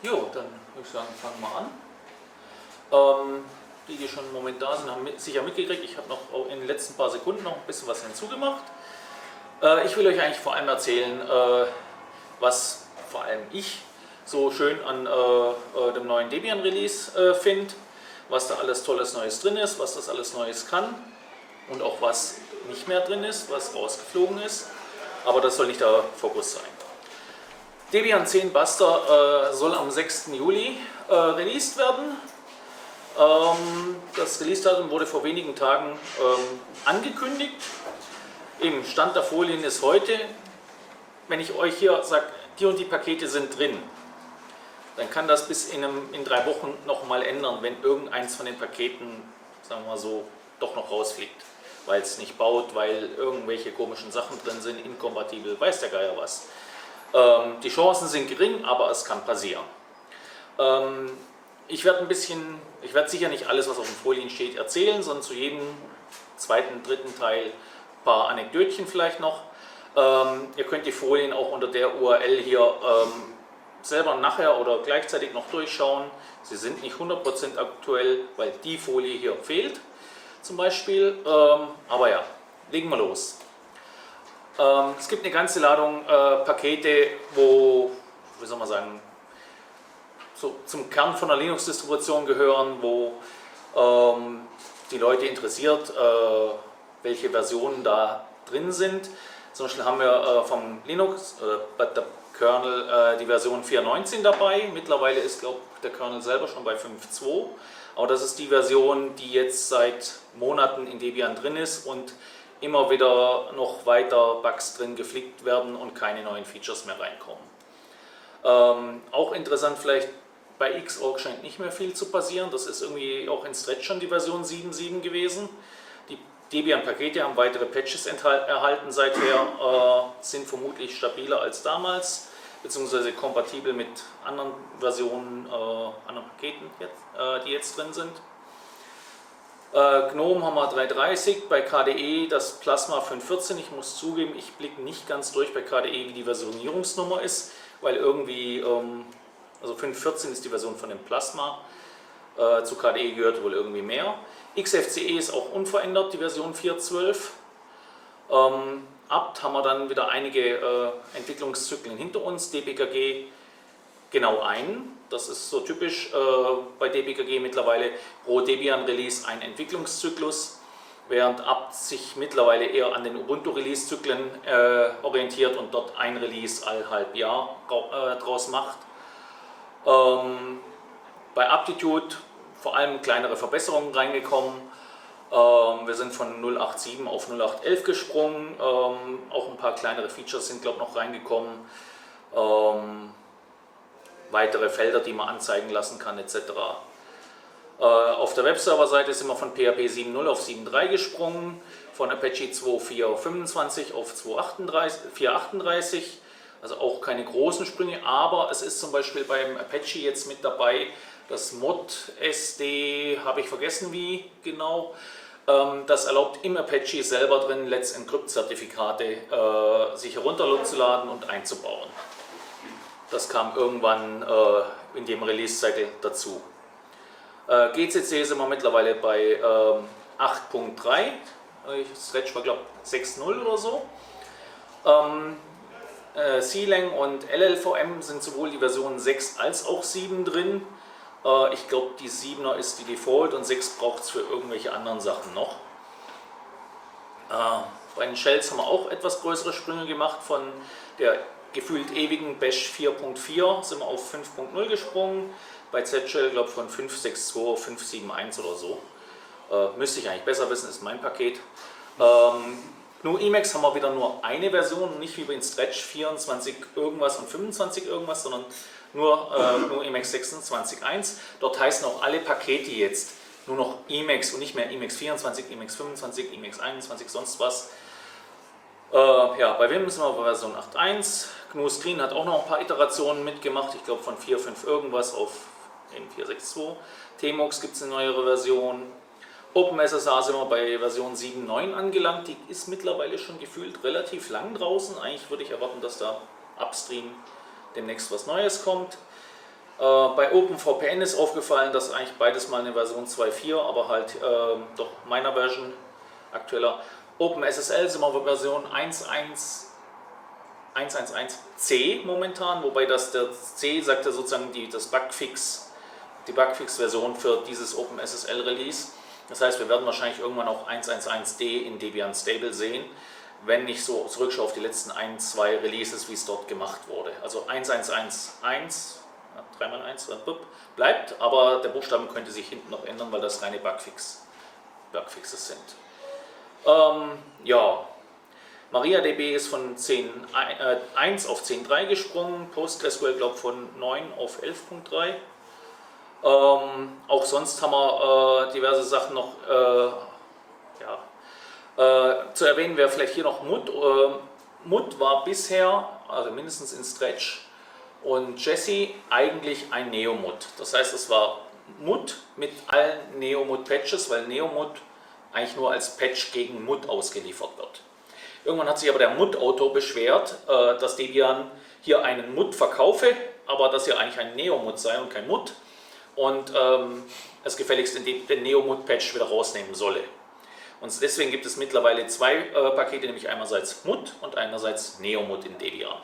Jo, dann würde ich sagen, fangen wir an. Die, die schon im Moment da sind, haben sicher mitgekriegt. Ich habe noch in den letzten paar Sekunden noch ein bisschen was hinzugemacht. Ich will euch eigentlich vor allem erzählen, was vor allem ich so schön an dem neuen Debian Release finde, was da alles Tolles Neues drin ist, was das alles Neues kann und auch was nicht mehr drin ist, was rausgeflogen ist. Aber das soll nicht der Fokus sein. Debian 10 Buster soll am 6. Juli released werden. Das Release-Datum wurde vor wenigen Tagen angekündigt. Im Stand der Folien ist heute, wenn ich euch hier sage, die und die Pakete sind drin, dann kann das bis in 3 Wochen nochmal ändern, wenn irgendeins von den Paketen, sagen wir mal so, doch noch rausfliegt. Weil es nicht baut, weil irgendwelche komischen Sachen drin sind, inkompatibel, weiß der Geier was. Die Chancen sind gering, aber es kann passieren. Ich werde sicher nicht alles, was auf den Folien steht, erzählen, sondern zu jedem zweiten, dritten Teil ein paar Anekdötchen vielleicht noch. Ihr könnt die Folien auch unter der URL hier selber nachher oder gleichzeitig noch durchschauen. Sie sind nicht 100% aktuell, weil die Folie hier fehlt zum Beispiel. Aber ja, legen wir los. Es gibt eine ganze Ladung Pakete, wo, wie soll man sagen, so zum Kern von der Linux-Distribution gehören, wo die Leute interessiert, welche Versionen da drin sind. Zum Beispiel haben wir vom Linux, der Kernel, die Version 4.19 dabei. Mittlerweile ist, glaube ich, der Kernel selber schon bei 5.2. Aber das ist die Version, die jetzt seit Monaten in Debian drin ist und immer wieder noch weiter Bugs drin geflickt werden und keine neuen Features mehr reinkommen. Auch interessant vielleicht, bei Xorg scheint nicht mehr viel zu passieren. Das ist irgendwie auch in Stretch schon die Version 7.7 gewesen. Die Debian-Pakete haben weitere Patches erhalten seither, sind vermutlich stabiler als damals, beziehungsweise kompatibel mit anderen Versionen, anderen Paketen, die jetzt drin sind. GNOME haben wir 3.30, bei KDE das Plasma 5.14. Ich muss zugeben, ich blicke nicht ganz durch bei KDE, wie die Versionierungsnummer ist, weil irgendwie, also 5.14 ist die Version von dem Plasma, zu KDE gehört wohl irgendwie mehr. XFCE ist auch unverändert, die Version 4.12. Apt haben wir dann wieder einige Entwicklungszyklen hinter uns, DBKG genau einen. Das ist so typisch bei DBKG mittlerweile pro Debian-Release ein Entwicklungszyklus, während Apt sich mittlerweile eher an den Ubuntu-Release-Zyklen orientiert und dort ein Release all halb Jahr draus macht. Bei Aptitude vor allem kleinere Verbesserungen reingekommen. Wir sind von 0.8.7 auf 0.8.11 gesprungen. Auch ein paar kleinere Features sind, glaube ich, noch reingekommen. Weitere Felder, die man anzeigen lassen kann, etc. Auf der Webserver-Seite sind wir von PHP 7.0 auf 7.3 gesprungen, von Apache 2.4.25 auf 4.38, also auch keine großen Sprünge, aber es ist zum Beispiel beim Apache jetzt mit dabei, das Mod SD, habe ich vergessen wie genau, das erlaubt im Apache selber drin Let's Encrypt-Zertifikate sich herunterzuladen und einzubauen. Das kam irgendwann in dem Release-Cycle dazu. GCC sind wir mittlerweile bei 8.3. Stretch war, glaube ich, 6.0 oder so. CLang und LLVM sind sowohl die Versionen 6 als auch 7 drin. Ich glaube, die 7er ist die Default und 6 braucht es für irgendwelche anderen Sachen noch. Bei den Shells haben wir auch etwas größere Sprünge gemacht. Von der gefühlt ewigen Bash 4.4 sind wir auf 5.0 gesprungen. Bei Z-Shell, glaube ich, von 5.6.2 auf 5.7.1 oder so. Müsste ich eigentlich besser wissen, ist mein Paket. GNU Emacs haben wir wieder nur eine Version, nicht wie bei den Stretch 24 irgendwas und 25 irgendwas, sondern nur GNU Emacs 26.1. Dort heißen auch alle Pakete jetzt nur noch Emacs und nicht mehr Emacs 24, Emacs 25, Emacs 21, sonst was. Ja, bei Vim sind wir bei Version 8.1. GNU Screen hat auch noch ein paar Iterationen mitgemacht, ich glaube von 4.5 irgendwas auf 4.6.2. Tmux gibt es eine neuere Version. OpenSSH sind wir bei Version 7.9 angelangt, die ist mittlerweile schon gefühlt relativ lang draußen. Eigentlich würde ich erwarten, dass da upstream demnächst was Neues kommt. Bei OpenVPN ist aufgefallen, dass eigentlich beides mal eine Version 2.4, aber halt doch meiner Version aktueller. OpenSSL sind wir Version 1.1.1.1.c momentan, wobei der C sagt ja sozusagen die Bugfix-Version für dieses OpenSSL-Release. Das heißt, wir werden wahrscheinlich irgendwann auch 1.1.1d in Debian Stable sehen, wenn ich so zurückschaue auf die letzten 2 Releases, wie es dort gemacht wurde. Also 1.1.1.1, 3x1 bleibt, aber der Buchstaben könnte sich hinten noch ändern, weil das reine Bugfixes sind. Ja, MariaDB ist von 10.1 auf 10.3 gesprungen, PostgreSQL glaube von 9 auf 11.3. Auch sonst haben wir diverse Sachen noch. Zu erwähnen wäre vielleicht hier noch Mut. Mut war bisher, also mindestens in Stretch und Jesse, eigentlich ein NeoMut. Das heißt, es war Mut mit allen NeoMut-Patches, weil NeoMut eigentlich nur als Patch gegen Mut ausgeliefert wird. Irgendwann hat sich aber der Mut-Autor beschwert, dass Debian hier einen Mut verkaufe, aber dass hier eigentlich ein NeoMut sei und kein Mut. Und es gefälligst den NeoMut-Patch wieder rausnehmen solle. Und deswegen gibt es mittlerweile 2 Pakete, nämlich einerseits Mut und einerseits NeoMut in Debian.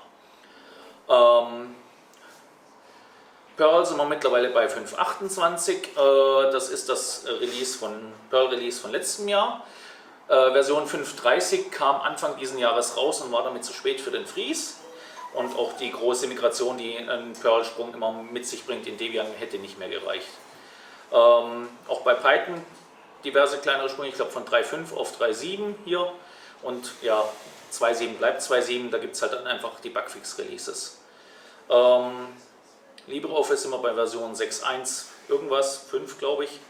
Perl sind wir mittlerweile bei 5.28, das ist das Perl-Release von letztem Jahr. Version 5.30 kam Anfang dieses Jahres raus und war damit zu spät für den Freeze. Und auch die große Migration, die ein Perl-Sprung immer mit sich bringt in Debian, hätte nicht mehr gereicht. Auch bei Python diverse kleinere Sprünge, ich glaube von 3.5 auf 3.7 hier. Und ja, 2.7 bleibt 2.7, da gibt es halt dann einfach die Bugfix-Releases. LibreOffice sind wir bei Version 6.1 irgendwas, 5 glaube ich.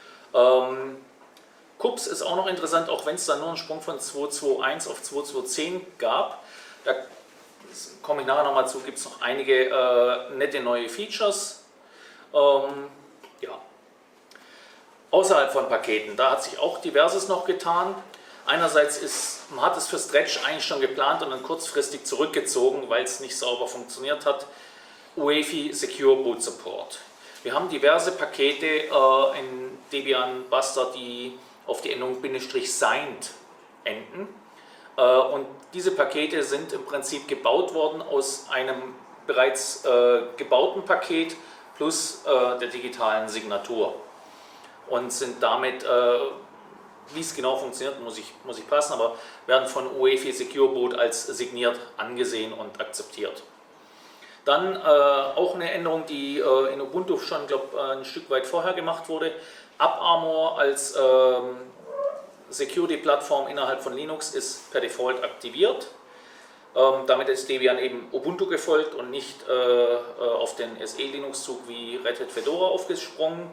Kups ist auch noch interessant, auch wenn es da nur einen Sprung von 2.2.1 auf 2.2.10 gab. Da komme ich nachher nochmal zu, gibt es noch einige nette neue Features. Ja. Außerhalb von Paketen, da hat sich auch diverses noch getan. Einerseits man hat es für Stretch eigentlich schon geplant und dann kurzfristig zurückgezogen, weil es nicht sauber funktioniert hat. UEFI Secure Boot Support. Wir haben diverse Pakete in Debian Buster, die auf die Endung "signed" enden. Und diese Pakete sind im Prinzip gebaut worden aus einem bereits gebauten Paket plus der digitalen Signatur. Und sind damit, wie es genau funktioniert, muss ich passen, aber werden von UEFI Secure Boot als signiert angesehen und akzeptiert. Dann auch eine Änderung, die in Ubuntu schon, ein Stück weit vorher gemacht wurde. AppArmor als Security-Plattform innerhalb von Linux ist per Default aktiviert. Damit ist Debian eben Ubuntu gefolgt und nicht auf den SE-Linux-Zug wie Red Hat Fedora aufgesprungen.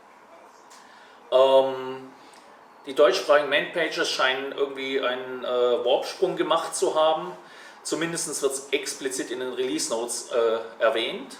Die deutschsprachigen Man-Pages scheinen irgendwie einen Warp-Sprung gemacht zu haben. Zumindest wird es explizit in den Release-Notes erwähnt.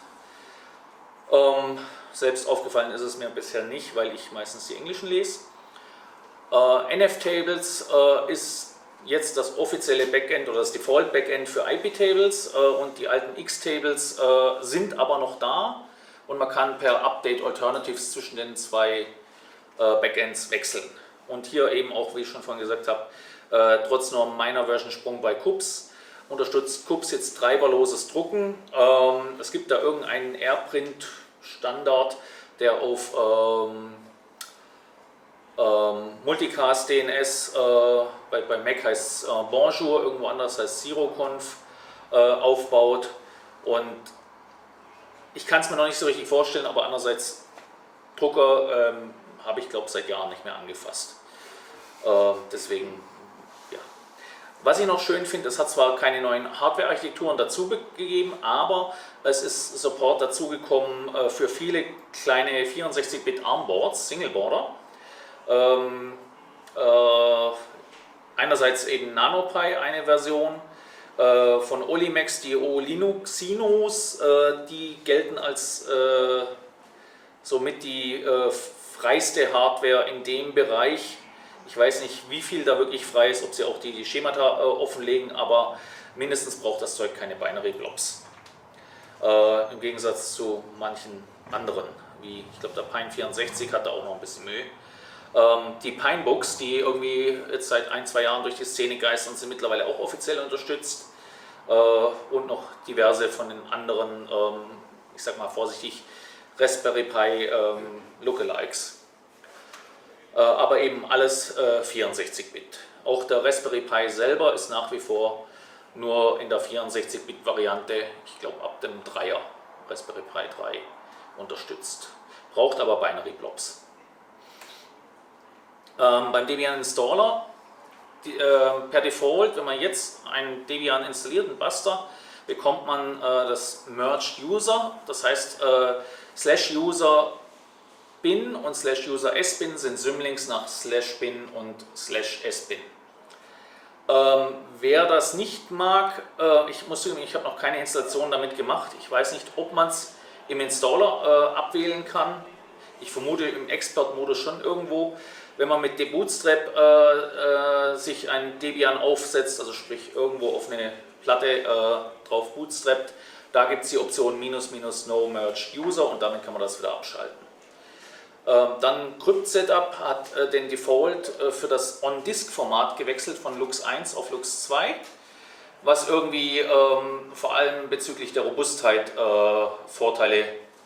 Selbst aufgefallen ist es mir bisher nicht, weil ich meistens die englischen lese. NF-Tables ist jetzt das offizielle Backend oder das Default-Backend für IP-Tables und die alten X-Tables sind aber noch da und man kann per Update Alternatives zwischen den 2 Backends wechseln. Und hier eben auch, wie ich schon vorhin gesagt habe, trotz nur meiner Version Sprung bei Kups, unterstützt Kups jetzt treiberloses Drucken. Es gibt da irgendeinen AirPrint-Standard, der auf Multicast DNS, bei Mac heißt es Bonjour, irgendwo anders heißt ZeroConf, aufbaut. Und ich kann es mir noch nicht so richtig vorstellen, aber andererseits Drucker habe ich glaube seit Jahren nicht mehr angefasst. Deswegen, ja. Was ich noch schön finde, es hat zwar keine neuen Hardware-Architekturen dazu gegeben, aber es ist Support dazugekommen für viele kleine 64-Bit ARM-Boards, Single-Boarder. Einerseits eben NanoPi, eine Version von Olimex, die Linuxinos, die gelten als somit die freiste Hardware in dem Bereich. Ich weiß nicht, wie viel da wirklich frei ist, ob sie auch die Schemata offenlegen, aber mindestens braucht das Zeug keine Binary Blobs. im Gegensatz zu manchen anderen, wie ich glaube der Pine 64 hat da auch noch ein bisschen Mühe. Die Pinebooks, die irgendwie jetzt seit 1-2 Jahren durch die Szene geistern, sind mittlerweile auch offiziell unterstützt und noch diverse von den anderen, ich sag mal vorsichtig, Raspberry Pi Lookalikes. Aber eben alles 64-Bit. Auch der Raspberry Pi selber ist nach wie vor nur in der 64-Bit-Variante, ich glaube ab dem 3er Raspberry Pi 3 unterstützt. Braucht aber Binary Blobs. Beim Debian Installer, per Default, wenn man jetzt einen Debian installiert, einen Buster, bekommt man das Merged User, das heißt /user bin und /user sbin sind Symlinks nach /bin und /sbin. Wer das nicht mag, ich muss zugeben, ich habe noch keine Installation damit gemacht. Ich weiß nicht, ob man es im Installer abwählen kann. Ich vermute im Expert-Modus schon irgendwo. Wenn man mit debootstrap sich ein Debian aufsetzt, also sprich irgendwo auf eine Platte drauf bootstrappt, da gibt es die Option --no merged user und damit kann man das wieder abschalten. Dann Crypt-Setup hat den Default für das On-Disk-Format gewechselt von Lux 1 auf Lux 2, was irgendwie vor allem bezüglich der Robustheit Vorteile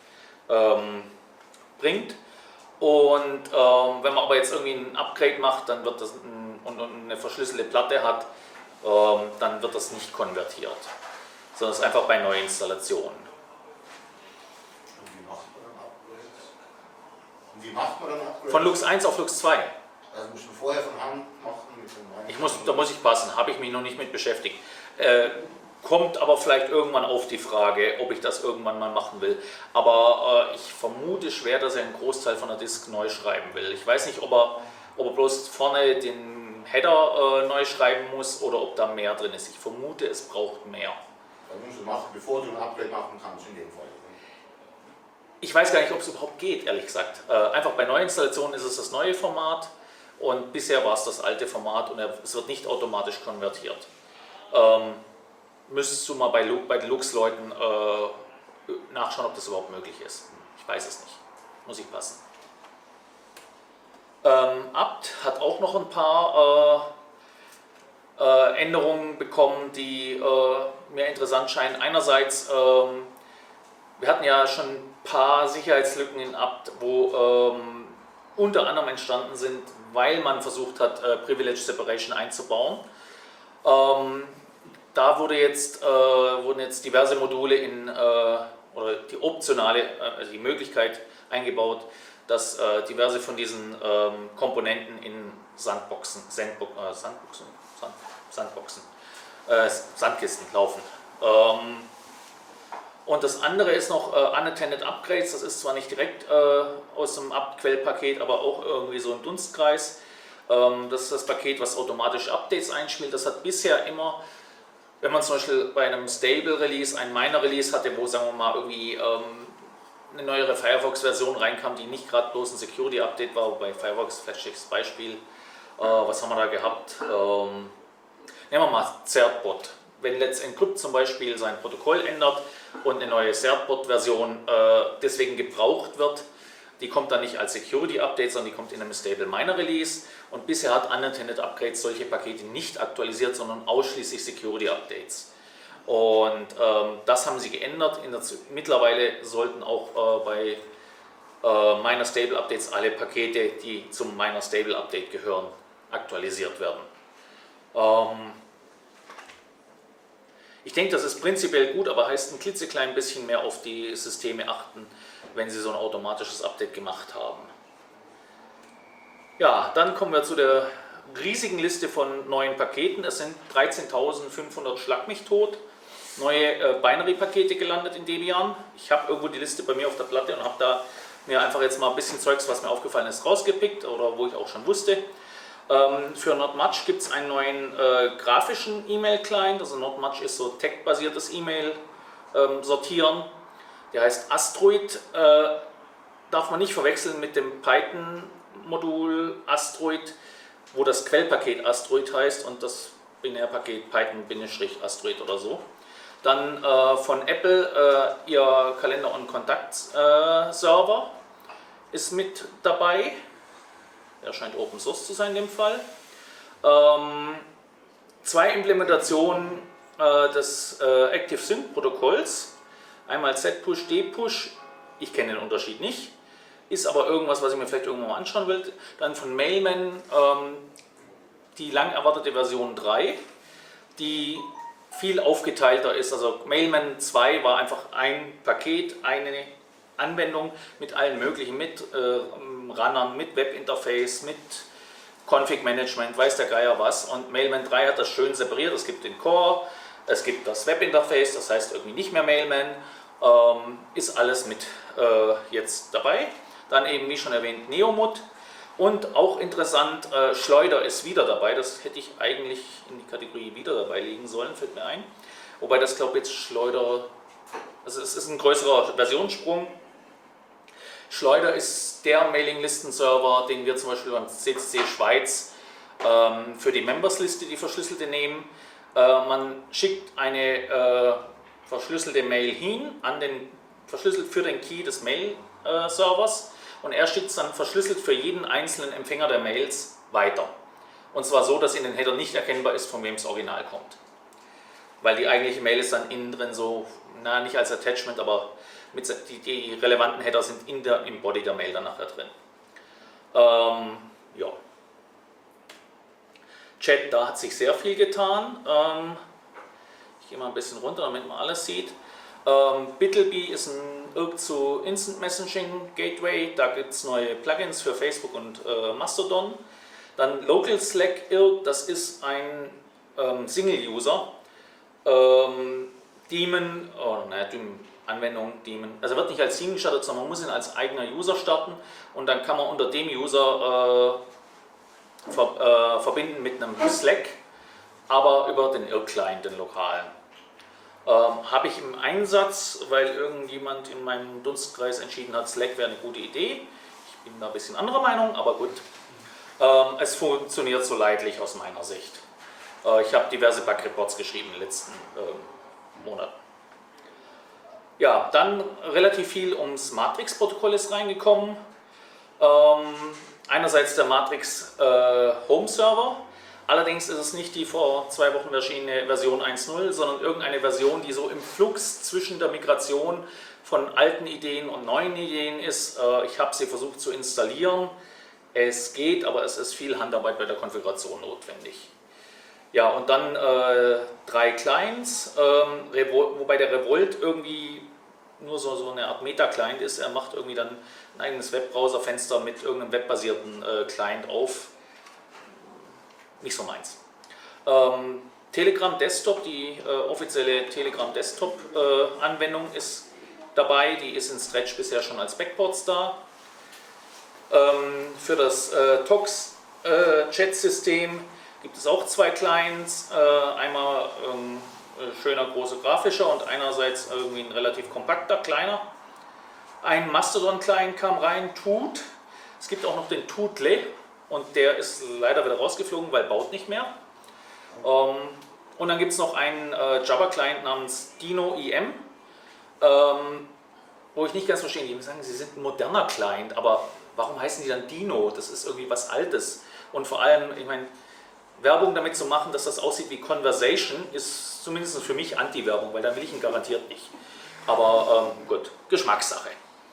bringt. Und wenn man aber jetzt irgendwie ein Upgrade macht, dann wird das und eine verschlüsselte Platte hat, dann wird das nicht konvertiert, sondern es ist einfach bei Neuinstallationen. Wie macht man dann Upgrade? Von Lux 1 auf Lux 2. Also muss man vorher von Hand machen mit dem neuen. Da muss ich passen, habe ich mich noch nicht mit beschäftigt. Kommt aber vielleicht irgendwann auf die Frage, ob ich das irgendwann mal machen will. Aber ich vermute schwer, dass er einen Großteil von der Disk neu schreiben will. Ich weiß nicht, ob er bloß vorne den Header neu schreiben muss oder ob da mehr drin ist. Ich vermute, es braucht mehr. Dann musst du machen, bevor du ein Upgrade machen kannst in dem Fall. Ich weiß gar nicht, ob es überhaupt geht, ehrlich gesagt. Einfach bei Neuinstallationen ist es das neue Format und bisher war es das alte Format und es wird nicht automatisch konvertiert. Müsstest du mal bei den Lux-Leuten nachschauen, ob das überhaupt möglich ist. Ich weiß es nicht. Muss ich passen. Apt hat auch noch ein paar Änderungen bekommen, die mir interessant scheinen. Einerseits, wir hatten ja schon ein paar Sicherheitslücken in Apt, wo unter anderem entstanden sind, weil man versucht hat, Privilege Separation einzubauen. Da wurden jetzt diverse Module oder die optionale, also die Möglichkeit eingebaut, dass diverse von diesen Komponenten in Sandkisten laufen. Und das andere ist noch Unattended Upgrades. Das ist zwar nicht direkt aus dem apt-Quellpaket, aber auch irgendwie so ein Dunstkreis. Das ist das Paket, was automatisch Updates einspielt. Das hat bisher immer, wenn man zum Beispiel bei einem Stable Release ein Minor Release hatte, wo sagen wir mal irgendwie eine neuere Firefox-Version reinkam, die nicht gerade bloß ein Security-Update war, bei Firefox vielleicht das Beispiel. Was haben wir da gehabt? Nehmen wir mal Certbot. Wenn Let's Encrypt zum Beispiel sein Protokoll ändert und eine neue Certbot-Version deswegen gebraucht wird, die kommt dann nicht als Security-Update, sondern die kommt in einem Stable Minor Release. Und bisher hat Unattended Upgrades solche Pakete nicht aktualisiert, sondern ausschließlich Security-Updates. Und das haben sie geändert. Mittlerweile sollten auch bei Minor Stable Updates alle Pakete, die zum Minor Stable Update gehören, aktualisiert werden. Ich denke, das ist prinzipiell gut, aber heißt ein klitzeklein bisschen mehr auf die Systeme achten, wenn sie so ein automatisches Update gemacht haben. Ja, dann kommen wir zu der riesigen Liste von neuen Paketen. Es sind 13.500 Schlag mich tot neue Binary-Pakete gelandet in Debian. Ich habe irgendwo die Liste bei mir auf der Platte und habe da mir einfach jetzt mal ein bisschen Zeugs, was mir aufgefallen ist, rausgepickt oder wo ich auch schon wusste. Für NotMuch gibt es einen neuen grafischen E-Mail-Client. Also NotMuch ist so tag-basiertes E-Mail-Sortieren. Der heißt Asteroid. Darf man nicht verwechseln mit dem Python-Modul Asteroid, wo das Quellpaket Asteroid heißt und das Binärpaket Python-Asteroid oder so. Dann von Apple ihr Kalender- und Kontakt-Server ist mit dabei. Der scheint Open Source zu sein in dem Fall. 2 Implementationen des Active Sync Protokolls. Einmal Z-Push, D-Push. Ich kenne den Unterschied nicht. Ist aber irgendwas, was ich mir vielleicht irgendwann mal anschauen will. Dann von Mailman die lang erwartete Version 3, die viel aufgeteilter ist. Also Mailman 2 war einfach ein Paket, eine Anwendung mit allen möglichen, mit Runnern, mit Webinterface, mit Config Management, weiß der Geier was. Und Mailman 3 hat das schön separiert. Es gibt den Core, es gibt das Webinterface, das heißt irgendwie nicht mehr Mailman. Ist alles mit jetzt dabei. Dann eben, wie schon erwähnt, Neomod. Und auch interessant, Schleuder ist wieder dabei. Das hätte ich eigentlich in die Kategorie wieder dabei legen sollen, fällt mir ein. Wobei das, glaube ich, jetzt Schleuder, also es ist ein größerer Versionssprung. Schleuder ist der Mailinglisten-Server, den wir zum Beispiel beim CCC Schweiz für die Members-Liste, die verschlüsselte, nehmen. Man schickt eine verschlüsselte Mail hin, verschlüsselt für den Key des Mail-Servers, und er schickt es dann verschlüsselt für jeden einzelnen Empfänger der Mails weiter. Und zwar so, dass in den Header nicht erkennbar ist, von wem das Original kommt. Weil die eigentliche Mail ist dann innen drin so, nicht als Attachment, aber die relevanten Header sind im Body der Mail dann nachher drin. Ja. Chat, da hat sich sehr viel getan. Ich gehe mal ein bisschen runter, damit man alles sieht. Bitleby ist ein zu Instant Messaging Gateway. Da gibt es neue Plugins für Facebook und Mastodon. Dann Local Slack, das ist ein Single-User. Daemon, Anwendung Daemon. Also wird nicht als Team gestartet, sondern man muss ihn als eigener User starten. Und dann kann man unter dem User verbinden mit einem Slack, aber über den Client, den lokalen. Habe ich im Einsatz, weil irgendjemand in meinem Dunstkreis entschieden hat, Slack wäre eine gute Idee. Ich bin da ein bisschen anderer Meinung, aber gut. Es funktioniert so leidlich aus meiner Sicht. Ich habe diverse Bug-Reports geschrieben in den letzten Monaten. Ja, dann relativ viel ums Matrix-Protokoll ist reingekommen. Einerseits der Matrix Home Server. Allerdings ist es nicht die vor 2 Wochen erschienene Version 1.0, sondern irgendeine Version, die so im Flux zwischen der Migration von alten Ideen und neuen Ideen ist. Ich habe sie versucht zu installieren. Es geht, aber es ist viel Handarbeit bei der Konfiguration notwendig. Ja, und dann 3 Clients, wobei der Revolt irgendwie nur so eine Art Meta-Client ist. Er macht irgendwie dann ein eigenes Webbrowser-Fenster mit irgendeinem webbasierten Client auf. Nicht so meins. Telegram Desktop, die offizielle Telegram Desktop Anwendung ist dabei, die ist in Stretch bisher schon als Backports da. Für das Tox Chat System gibt es auch 2 Clients, einmal schöner großer grafischer und einerseits irgendwie ein relativ kompakter kleiner. Ein Mastodon Client kam rein, Tut. Es gibt auch noch den Tutle. Und der ist leider wieder rausgeflogen, weil baut nicht mehr. Und dann gibt es noch einen Java-Client namens Dino-IM, wo ich nicht ganz verstehe. Die sagen, sie sind ein moderner Client, aber warum heißen die dann Dino? Das ist irgendwie was Altes. Und vor allem, ich meine, Werbung damit zu machen, dass das aussieht wie Conversation, ist zumindest für mich Anti-Werbung, weil dann will ich ihn garantiert nicht. Aber gut, Geschmackssache.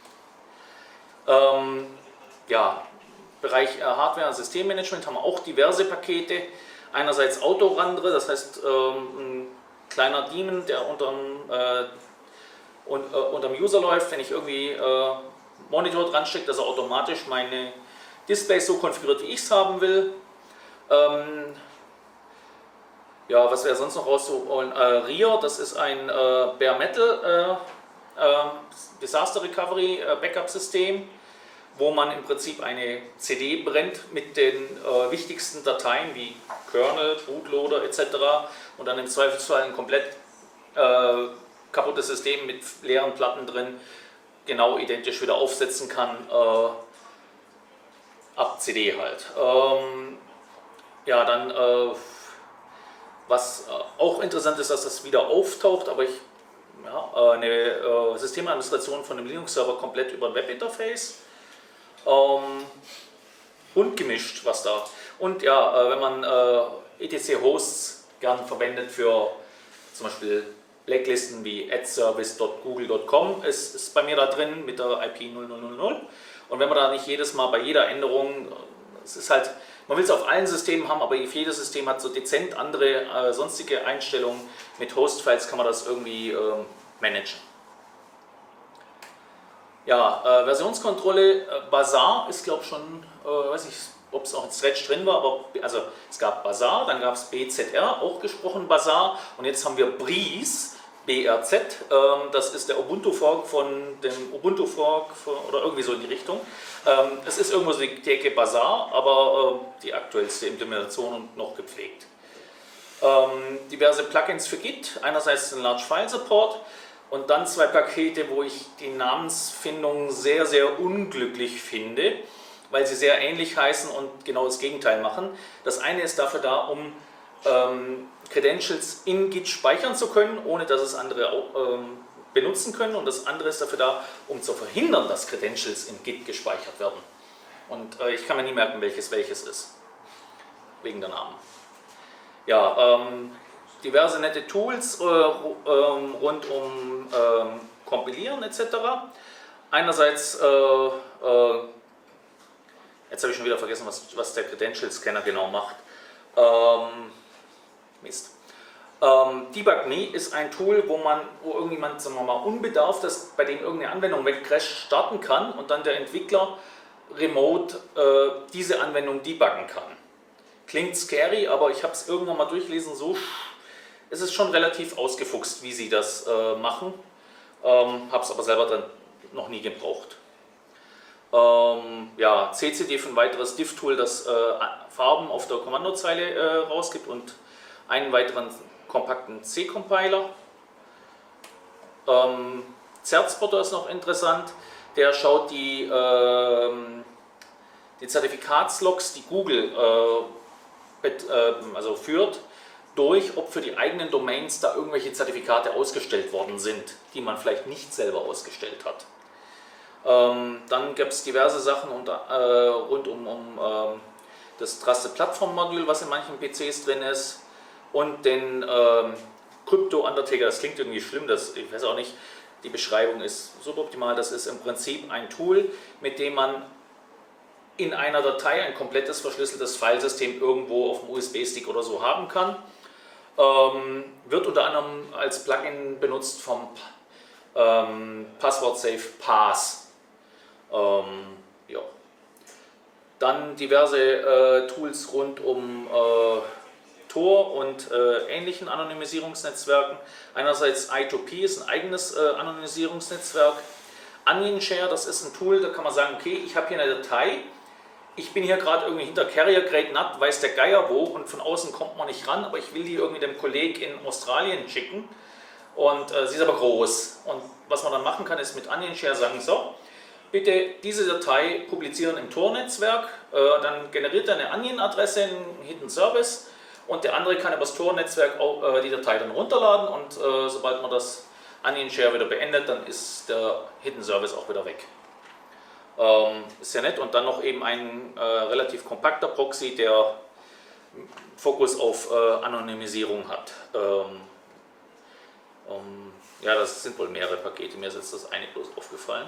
Ja. Bereich Hardware- und Systemmanagement haben wir auch diverse Pakete. Einerseits Autorandre, das heißt ein kleiner Daemon, der unterm User läuft, wenn ich irgendwie Monitor dran stecke, dass er automatisch meine Displays so konfiguriert, wie ich es haben will. Ja, was wäre sonst noch rauszuholen? RIA, das ist ein Bare Metal Disaster Recovery Backup System, wo man im Prinzip eine CD brennt mit den wichtigsten Dateien wie Kernel, Bootloader etc. und dann im Zweifelsfall ein komplett kaputtes System mit leeren Platten drin genau identisch wieder aufsetzen kann, ab CD halt. Ja, dann Was auch interessant ist, dass das wieder auftaucht, aber eine Systemadministration von einem Linux-Server komplett über ein Webinterface. Bunt gemischt, was da. Und ja, wenn man etc-Hosts gern verwendet für zum Beispiel Blacklisten wie adservice.google.com, ist bei mir da drin mit der IP 0000. Und wenn man da nicht jedes Mal bei jeder Änderung, es ist halt, man will es auf allen Systemen haben, aber jedes System hat so dezent andere sonstige Einstellungen. Mit Hostfiles kann man das irgendwie managen. Ja, Versionskontrolle, Bazaar ist glaube ich schon, weiß nicht, ob es auch in Stretch drin war, aber also es gab Bazaar, dann gab es BZR, auch gesprochen Bazaar, und jetzt haben wir Breeze, BRZ, das ist der Ubuntu-Fork von dem Ubuntu-Fork oder irgendwie so in die Richtung. Es ist irgendwo so die Ecke Bazaar, aber die aktuellste Implementation und noch gepflegt. Diverse Plugins für Git, einerseits den Large File Support und dann zwei Pakete, wo ich die Namensfindung sehr, sehr unglücklich finde, weil sie sehr ähnlich heißen und genau das Gegenteil machen. Das eine ist dafür da, um Credentials in Git speichern zu können, ohne dass es andere benutzen können, und das andere ist dafür da, um zu verhindern, dass Credentials in Git gespeichert werden. Und ich kann mir nie merken, welches ist, wegen der Namen. Ja, diverse nette Tools rund um Kompilieren etc. Einerseits, jetzt habe ich schon wieder vergessen, was der Credential-Scanner genau macht. Mist. DebugMe ist ein Tool, wo irgendjemand, sagen wir mal, unbedarft, bei dem irgendeine Anwendung wegcrasht, starten kann und dann der Entwickler remote diese Anwendung debuggen kann. Klingt scary, aber ich habe es irgendwann mal durchlesen, es ist schon relativ ausgefuchst, wie sie das machen. Habe es aber selber dann noch nie gebraucht. Ja, CCD für ein weiteres Diff-Tool, das Farben auf der Kommandozeile rausgibt, und einen weiteren kompakten C-Compiler. Zerzpotter ist noch interessant, der schaut die Zertifikatslogs, die Google führt, durch, ob für die eigenen Domains da irgendwelche Zertifikate ausgestellt worden sind, die man vielleicht nicht selber ausgestellt hat. Dann gibt es diverse Sachen rund um das Trusted Platform Module, was in manchen PCs drin ist, und den Crypto Undertaker. Das klingt irgendwie schlimm, ich weiß auch nicht, die Beschreibung ist suboptimal. Das ist im Prinzip ein Tool, mit dem man in einer Datei ein komplettes verschlüsseltes Filesystem irgendwo auf dem USB-Stick oder so haben kann. Wird unter anderem als Plugin benutzt vom Password Safe Pass. Ja. Dann diverse Tools rund um Tor und ähnlichen Anonymisierungsnetzwerken. Einerseits I2P ist ein eigenes Anonymisierungsnetzwerk. OnionShare, das ist ein Tool, da kann man sagen, okay, ich habe hier eine Datei, ich bin hier gerade irgendwie hinter Carrier Grade NAT, weiß der Geier wo, und von außen kommt man nicht ran, aber ich will die irgendwie dem Kollegen in Australien schicken, und sie ist aber groß. Und was man dann machen kann, ist mit OnionShare sagen, so, bitte diese Datei publizieren im Tor-Netzwerk, dann generiert er eine Onion-Adresse, einen Hidden Service, und der andere kann über das Tor-Netzwerk auch die Datei dann runterladen, und sobald man das OnionShare wieder beendet, dann ist der Hidden Service auch wieder weg. Ist sehr nett. Und dann noch eben ein relativ kompakter Proxy, der Fokus auf Anonymisierung hat. Ja, das sind wohl mehrere Pakete, mir ist jetzt das eine bloß aufgefallen.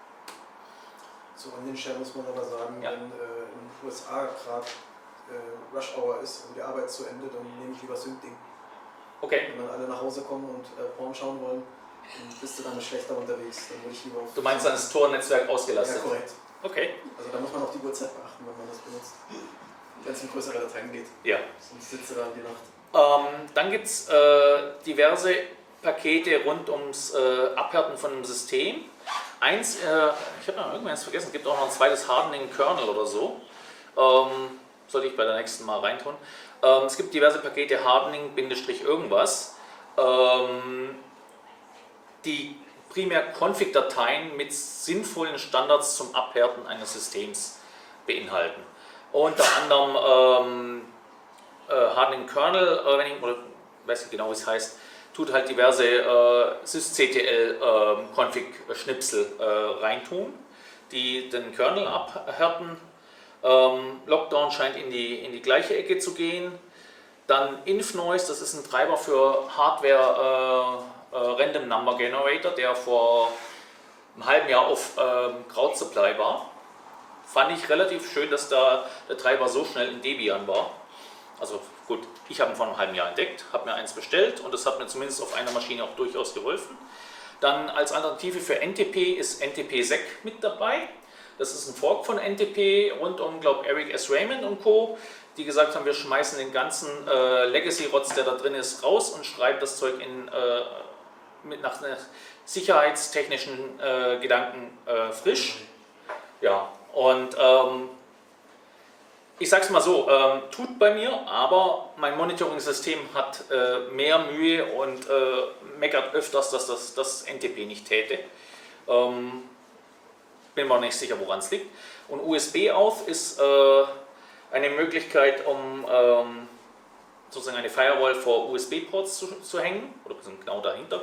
Zu OnionShare muss man aber sagen, ja, wenn in den USA gerade Rush Hour ist und die Arbeit zu Ende, dann nehme ich lieber Syncing. Okay. Wenn dann alle nach Hause kommen und Porn schauen wollen, dann bist du dann schlechter unterwegs. Dann würde ich lieber auf. Du meinst dann das Tor-Netzwerk ausgelastet? Ja, korrekt. Okay. Also da muss man auf die Uhrzeit beachten, wenn man das benutzt. Wenn es in größere Dateien geht. Ja. Sonst sitzt du da die Nacht. Dann gibt es diverse Pakete rund ums Abhärten von einem System. Eins, ich habe noch irgendwas vergessen, es gibt auch noch ein zweites Hardening Kernel oder so. Sollte ich bei der nächsten Mal reintun. Es gibt diverse Pakete Hardening-irgendwas, die primär Config-Dateien mit sinnvollen Standards zum Abhärten eines Systems beinhalten. Unter anderem Hardening Kernel, oder weiß nicht genau, wie es heißt, tut halt diverse sysctl-Config-Schnipsel reintun, die den Kernel abhärten. Lockdown scheint in die gleiche Ecke zu gehen. Dann InfNoise, das ist ein Treiber für Hardware Random Number Generator, der vor einem halben Jahr auf Crowd Supply war. Fand ich relativ schön, dass da der Treiber so schnell in Debian war. Also gut, ich habe ihn vor einem halben Jahr entdeckt, habe mir eins bestellt und das hat mir zumindest auf einer Maschine auch durchaus geholfen. Dann als Alternative für NTP ist NTP-Sec mit dabei. Das ist ein Fork von NTP rund um, glaube ich, Eric S. Raymond und Co., die gesagt haben, wir schmeißen den ganzen Legacy-Rotz, der da drin ist, raus und schreiben das Zeug nach sicherheitstechnischen Gedanken frisch. Ja, und ich sag's mal so, tut bei mir, aber mein Monitoring-System hat mehr Mühe und meckert öfters, dass das NTP nicht täte. Bin mir nicht sicher, woran es liegt. Und USB-Auth ist eine Möglichkeit, um sozusagen eine Firewall vor USB-Ports zu hängen, oder genau dahinter.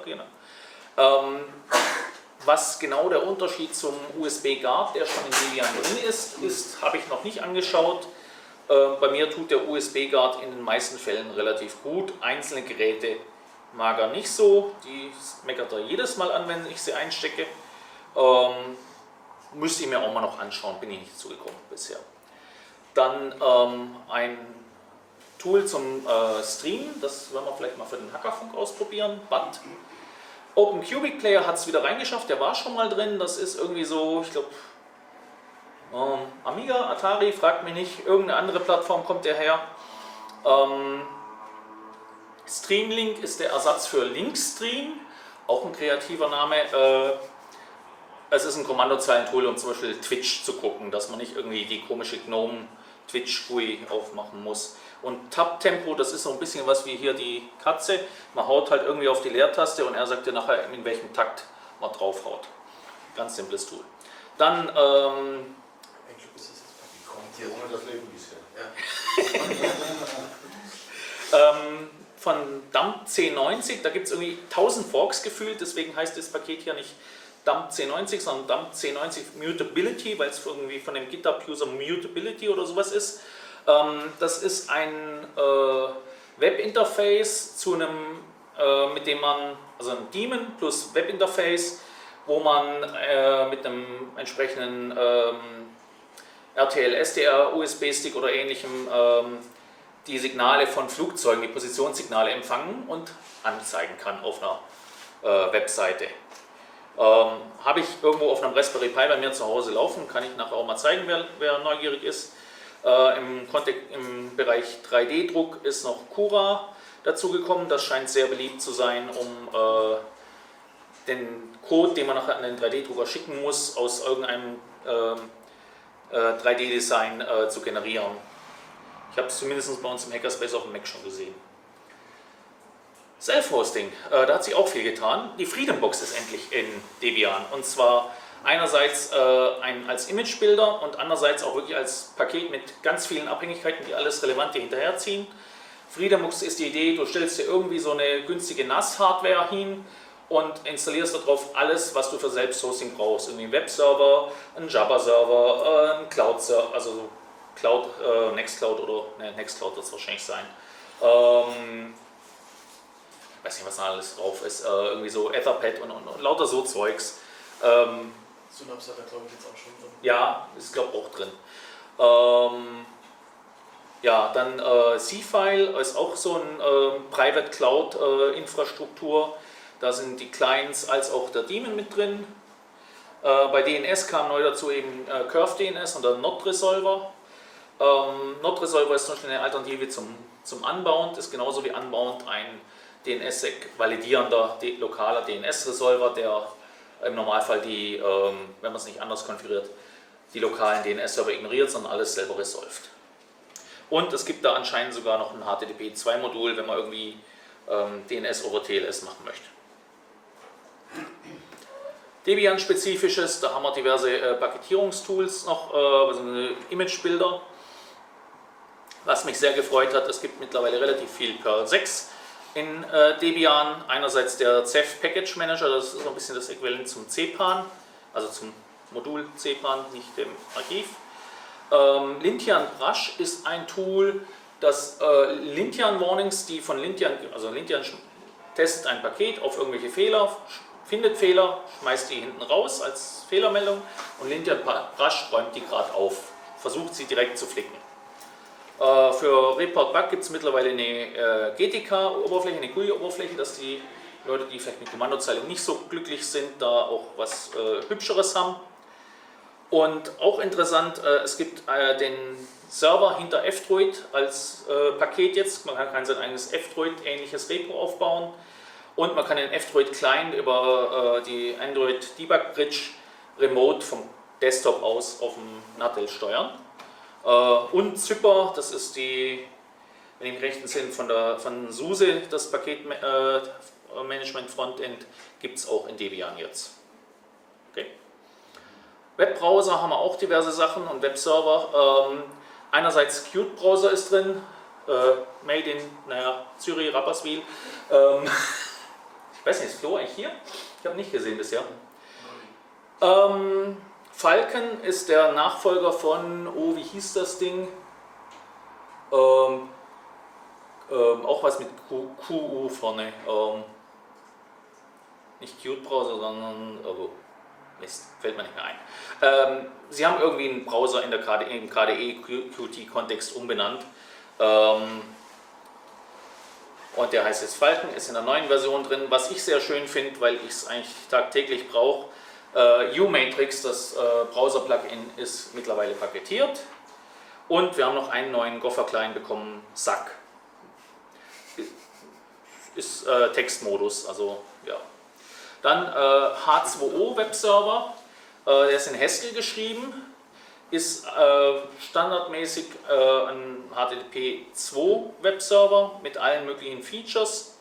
Was genau der Unterschied zum USB-Guard, der schon in Debian drin ist, habe ich noch nicht angeschaut. Bei mir tut der USB-Guard in den meisten Fällen relativ gut. Einzelne Geräte mag er nicht so, die meckert er jedes Mal an, wenn ich sie einstecke. Müsste ich mir auch mal noch anschauen, bin ich nicht zugekommen bisher. Dann ein Tool zum Streamen, das werden wir vielleicht mal für den Hackerfunk ausprobieren, BUD. OpenCubic Player hat es wieder reingeschafft, der war schon mal drin, das ist irgendwie so, ich glaube, Amiga, Atari, fragt mich nicht, irgendeine andere Plattform kommt der her. Streamlink ist der Ersatz für Linkstream, auch ein kreativer Name. Es ist ein Kommandozeilentool, um zum Beispiel Twitch zu gucken, dass man nicht irgendwie die komische GNOME Twitch-GUI aufmachen muss. Und Tab-Tempo, das ist so ein bisschen was wie hier die Katze. Man haut halt irgendwie auf die Leertaste und er sagt dir nachher, in welchem Takt man drauf haut. Ganz simples Tool. Dann Ohne das Leben bisher. von Dump C90, da gibt es irgendwie 1000 Forks gefühlt, deswegen heißt das Paket hier nicht Dump C90, sondern Dump C90 Mutability, weil es irgendwie von dem GitHub-User Mutability oder sowas ist. Das ist ein Webinterface zu einem, mit dem man, also ein Daemon plus Webinterface, wo man mit einem entsprechenden RTL, SDR, USB-Stick oder ähnlichem die Signale von Flugzeugen, die Positionssignale empfangen und anzeigen kann auf einer Webseite. Habe ich irgendwo auf einem Raspberry Pi bei mir zu Hause laufen, kann ich nachher auch mal zeigen, wer neugierig ist. Im Bereich 3D-Druck ist noch Cura dazugekommen, das scheint sehr beliebt zu sein, um den Code, den man nachher an den 3D-Drucker schicken muss, aus irgendeinem 3D-Design zu generieren. Ich habe es zumindest bei uns im Hackerspace auf dem Mac schon gesehen. Self-Hosting, da hat sich auch viel getan. Die FreedomBox ist endlich in Debian und zwar einerseits als Imagebilder und andererseits auch wirklich als Paket mit ganz vielen Abhängigkeiten, die alles Relevante hinterherziehen. FreedomBox ist die Idee, du stellst dir irgendwie so eine günstige NAS-Hardware hin und installierst darauf alles, was du für Selbsthosting brauchst. Irgendwie einen Webserver, einen Jabber-Server, einen Cloud-Server, also Cloud, Nextcloud oder Nextcloud wird es wahrscheinlich sein. Ich weiß nicht, was da alles drauf ist. Irgendwie so Etherpad und lauter so Zeugs. Synapse hat er, glaube ich, jetzt auch schon drin. Ja, ist glaube ich auch drin. Ja, dann C-File ist auch so ein Private Cloud Infrastruktur. Da sind die Clients als auch der Daemon mit drin. Bei DNS kam neu dazu eben Curve DNS und der Not Resolver. Not Resolver ist zum Beispiel eine Alternative zum Unbound, ist genauso wie Unbound ein DNS-Sec validierender lokaler DNS-Resolver, der im Normalfall die, wenn man es nicht anders konfiguriert, die lokalen DNS-Server ignoriert, sondern alles selber resolved. Und es gibt da anscheinend sogar noch ein HTTP2-Modul, wenn man irgendwie DNS over TLS machen möchte. Debian-spezifisches, da haben wir diverse Paketierungstools noch, also Imagebilder. Was mich sehr gefreut hat, es gibt mittlerweile relativ viel Perl 6 in Debian. Einerseits der Ceph Package Manager, das ist so ein bisschen das Äquivalent zum CPAN, also zum Modul CPAN, nicht dem Archiv. Lintian Brush ist ein Tool, das Lintian Warnings, die von Lintian, also Lintian testet ein Paket auf irgendwelche Fehler, findet Fehler, schmeißt die hinten raus als Fehlermeldung und Lintian Brush räumt die gerade auf, versucht sie direkt zu flicken. Für Report Bug gibt es mittlerweile eine GTK-Oberfläche, eine GUI-Oberfläche, dass die Leute, die vielleicht mit Kommandozeile nicht so glücklich sind, da auch was Hübscheres haben. Und auch interessant, es gibt den Server hinter F-Droid als Paket jetzt. Man kann sein eigenes F-Droid-ähnliches Repo aufbauen. Und man kann den F-Droid Client über die Android Debug Bridge remote vom Desktop aus auf dem Nattel steuern. Und Zypper, das ist die, wenn ich im rechten Sinn von SUSE, das Paketmanagement Frontend, gibt es auch in Debian jetzt. Okay. Webbrowser haben wir auch diverse Sachen und Webserver. Einerseits Qt Browser ist drin, made in Zürich, Rapperswil. Ich weiß nicht, ist Flo eigentlich hier? Ich habe nicht gesehen bisher. Falcon ist der Nachfolger von, wie hieß das Ding? Auch was mit QU vorne. Nicht Qt Browser, sondern Mist, fällt mir nicht mehr ein. Sie haben irgendwie einen Browser im KDE-Qt-Kontext umbenannt. Und der heißt jetzt Falcon, ist in der neuen Version drin. Was ich sehr schön finde, weil ich es eigentlich tagtäglich brauche, U-Matrix, das Browser-Plugin, ist mittlerweile paketiert. Und wir haben noch einen neuen Gopher-Client bekommen, SAC. Ist Textmodus, also ja. Dann H2O Webserver, der ist in Haskell geschrieben, ist standardmäßig ein HTTP 2 Webserver mit allen möglichen Features.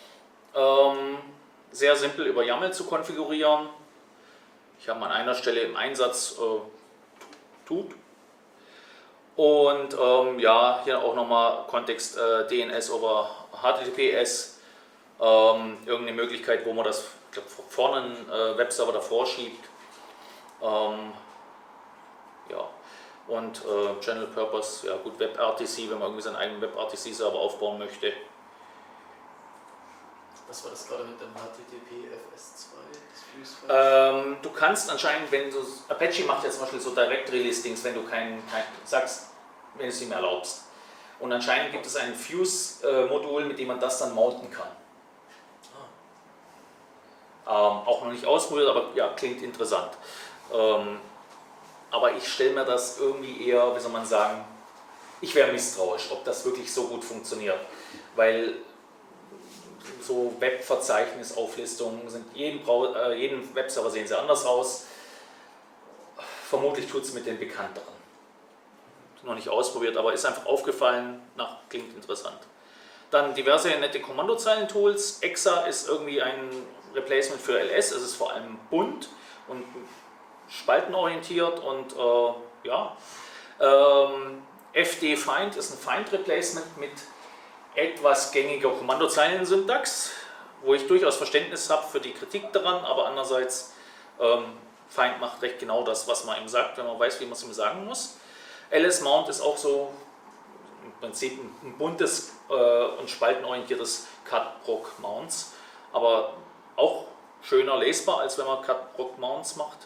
Sehr simpel über YAML zu konfigurieren. Ich habe an einer Stelle im Einsatz tut. Und ja, hier auch nochmal Kontext DNS over HTTPS. Irgendeine Möglichkeit, wo man das, ich glaube, vorne einen Webserver davor schiebt. Ja. Und General Purpose, ja gut, WebRTC, wenn man irgendwie seinen eigenen WebRTC-Server aufbauen möchte. Was war das gerade mit dem HTTP FS2? Du kannst anscheinend, wenn du, Apache macht ja zum Beispiel so Directory-Listings, wenn du sagst, wenn du es ihm erlaubst. Und anscheinend gibt es ein Fuse-Modul, mit dem man das dann mounten kann. Auch noch nicht ausprobiert, aber ja, klingt interessant. Aber ich stelle mir das irgendwie eher, wie soll man sagen, ich wäre misstrauisch, ob das wirklich so gut funktioniert. Weil so Webverzeichnisauflistungen sind, jeden Webserver sehen sie anders aus. Vermutlich tut es mit den bekannteren. Noch nicht ausprobiert, aber ist einfach aufgefallen, klingt interessant. Dann diverse nette Kommandozeilen-Tools. Exa ist irgendwie ein Replacement für LS, es ist vor allem bunt und spaltenorientiert und ja. FD-Find ist ein Find-Replacement mit etwas gängiger Kommandozeilen-Syntax, wo ich durchaus Verständnis habe für die Kritik daran, aber andererseits Find macht recht genau das, was man ihm sagt, wenn man weiß, wie man es ihm sagen muss. LS-Mount ist auch so im Prinzip ein buntes und spaltenorientiertes Cut-Proc-Mounts, aber auch schöner lesbar, als wenn man Cut-Proc-Mounts macht.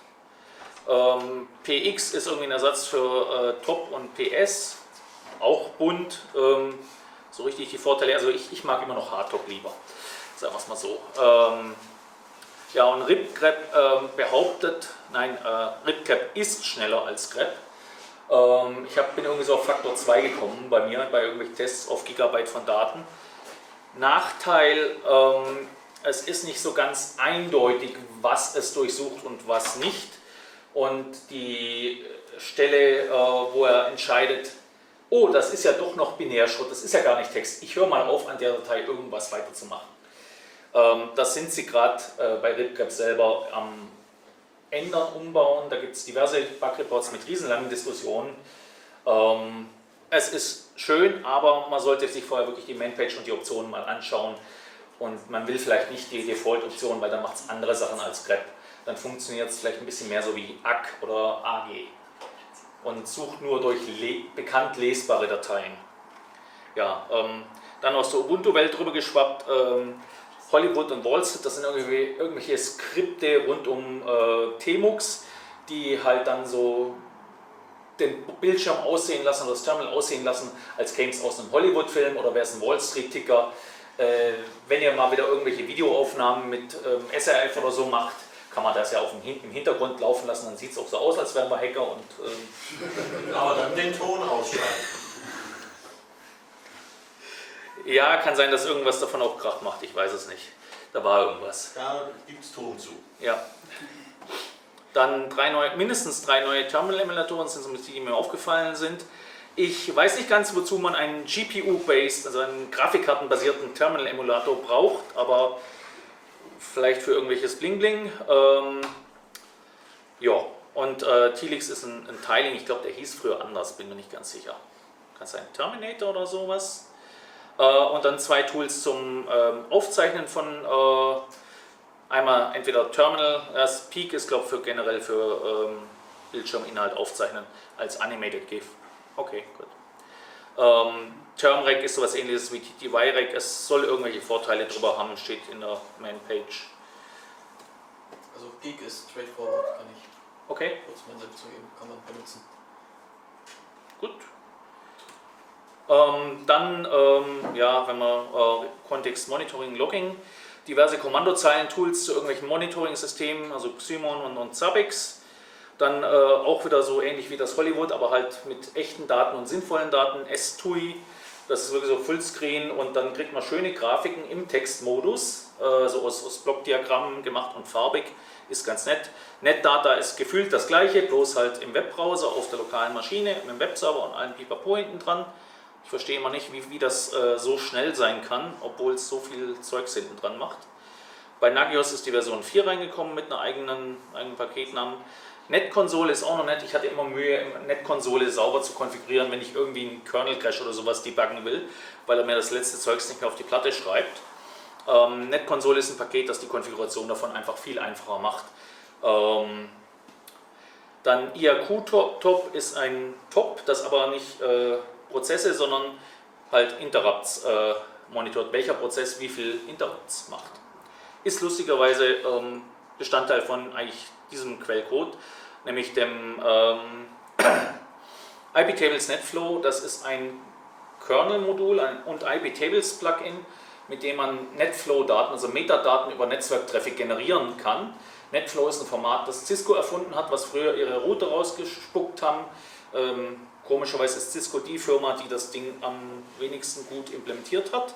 PX ist irgendwie ein Ersatz für Top und PS, auch bunt, so richtig die Vorteile, also ich mag immer noch Hardtop lieber, sagen wir es mal so. Ja, und RipGrep behauptet, nein, RipGrep ist schneller als grep. Ich bin irgendwie so auf Faktor 2 gekommen bei mir, bei irgendwelchen Tests auf Gigabyte von Daten. Nachteil, es ist nicht so ganz eindeutig, was es durchsucht und was nicht. Und die Stelle, wo er entscheidet, oh, das ist ja doch noch Binärschritt, das ist ja gar nicht Text, ich höre mal auf, an der Datei irgendwas weiterzumachen. Das sind sie gerade bei RipGrep selber am Ändern, Umbauen, da gibt es diverse Bug-Reports mit riesenlangen Diskussionen. Es ist schön, aber man sollte sich vorher wirklich die Mainpage und die Optionen mal anschauen. Und man will vielleicht nicht die Default-Option, weil dann macht es andere Sachen als grep. Dann funktioniert es vielleicht ein bisschen mehr so wie ACK oder AG. Und sucht nur durch bekannt lesbare Dateien. Ja, dann aus der Ubuntu-Welt drüber geschwappt. Hollywood und Wall Street, das sind irgendwelche Skripte rund um Tmux, die halt dann so den Bildschirm aussehen lassen oder das Terminal aussehen lassen, als käme es aus einem Hollywood-Film oder wäre es ein Wall Street-Ticker. Wenn ihr mal wieder irgendwelche Videoaufnahmen mit SRF oder so macht, kann man das ja im Hintergrund laufen lassen, dann sieht es auch so aus, als wären wir Hacker. Und, aber dann den Ton ausschalten. Ja, kann sein, dass irgendwas davon auch Krach macht, ich weiß es nicht. Da war irgendwas. Da gibt es Ton zu. Ja. Dann mindestens drei neue Terminal-Emulatoren sind so die mir aufgefallen sind. Ich weiß nicht ganz, wozu man einen GPU-based, also einen grafikkartenbasierten Terminal-Emulator braucht, aber vielleicht für irgendwelches Bling-Bling. Ja, und Tilix ist ein Tiling, ich glaube, der hieß früher anders, bin mir nicht ganz sicher. Kann es sein Terminator oder sowas? Und dann zwei Tools zum Aufzeichnen von einmal entweder Terminal, das Peak ist glaube ich generell für Bildschirminhalt aufzeichnen als Animated GIF. Okay, gut. Termrec ist sowas ähnliches wie TTY-Rec, es soll irgendwelche Vorteile drüber haben, steht in der Main-Page. Also Peak ist straightforward, kann ich kurz mal selbst zugeben, kann man benutzen. Gut. Ja, wenn man Kontext Monitoring, Logging, diverse Kommandozeilen-Tools zu irgendwelchen Monitoring-Systemen, also Xymon und Zabbix. Dann auch wieder so ähnlich wie das Hollywood, aber halt mit echten Daten und sinnvollen Daten. STUI, das ist wirklich so Fullscreen und dann kriegt man schöne Grafiken im Textmodus, so aus Blockdiagrammen gemacht und farbig, ist ganz nett. NetData ist gefühlt das gleiche, bloß halt im Webbrowser, auf der lokalen Maschine, mit dem Webserver und allem Pipapo hinten dran. Ich verstehe immer nicht, wie das so schnell sein kann, obwohl es so viel Zeugs hinten dran macht. Bei Nagios ist die Version 4 reingekommen mit einer eigenen Paketnamen. Netkonsole ist auch noch nett. Ich hatte immer Mühe, Netkonsole sauber zu konfigurieren, wenn ich irgendwie einen Kernel-Crash oder sowas debuggen will, weil er mir das letzte Zeugs nicht mehr auf die Platte schreibt. Netkonsole ist ein Paket, das die Konfiguration davon einfach viel einfacher macht. Dann IAQ-Top ist ein Top, das aber nicht Prozesse, sondern halt Interrupts monitort, welcher Prozess wie viel Interrupts macht. Ist lustigerweise Bestandteil von eigentlich diesem Quellcode, nämlich dem iptables NetFlow. Das ist ein Kernel-Modul und iptables-Plugin, mit dem man NetFlow-Daten, also Metadaten über Netzwerktraffic generieren kann. NetFlow ist ein Format, das Cisco erfunden hat, was früher ihre Router rausgespuckt haben. Komischerweise ist Cisco die Firma, die das Ding am wenigsten gut implementiert hat.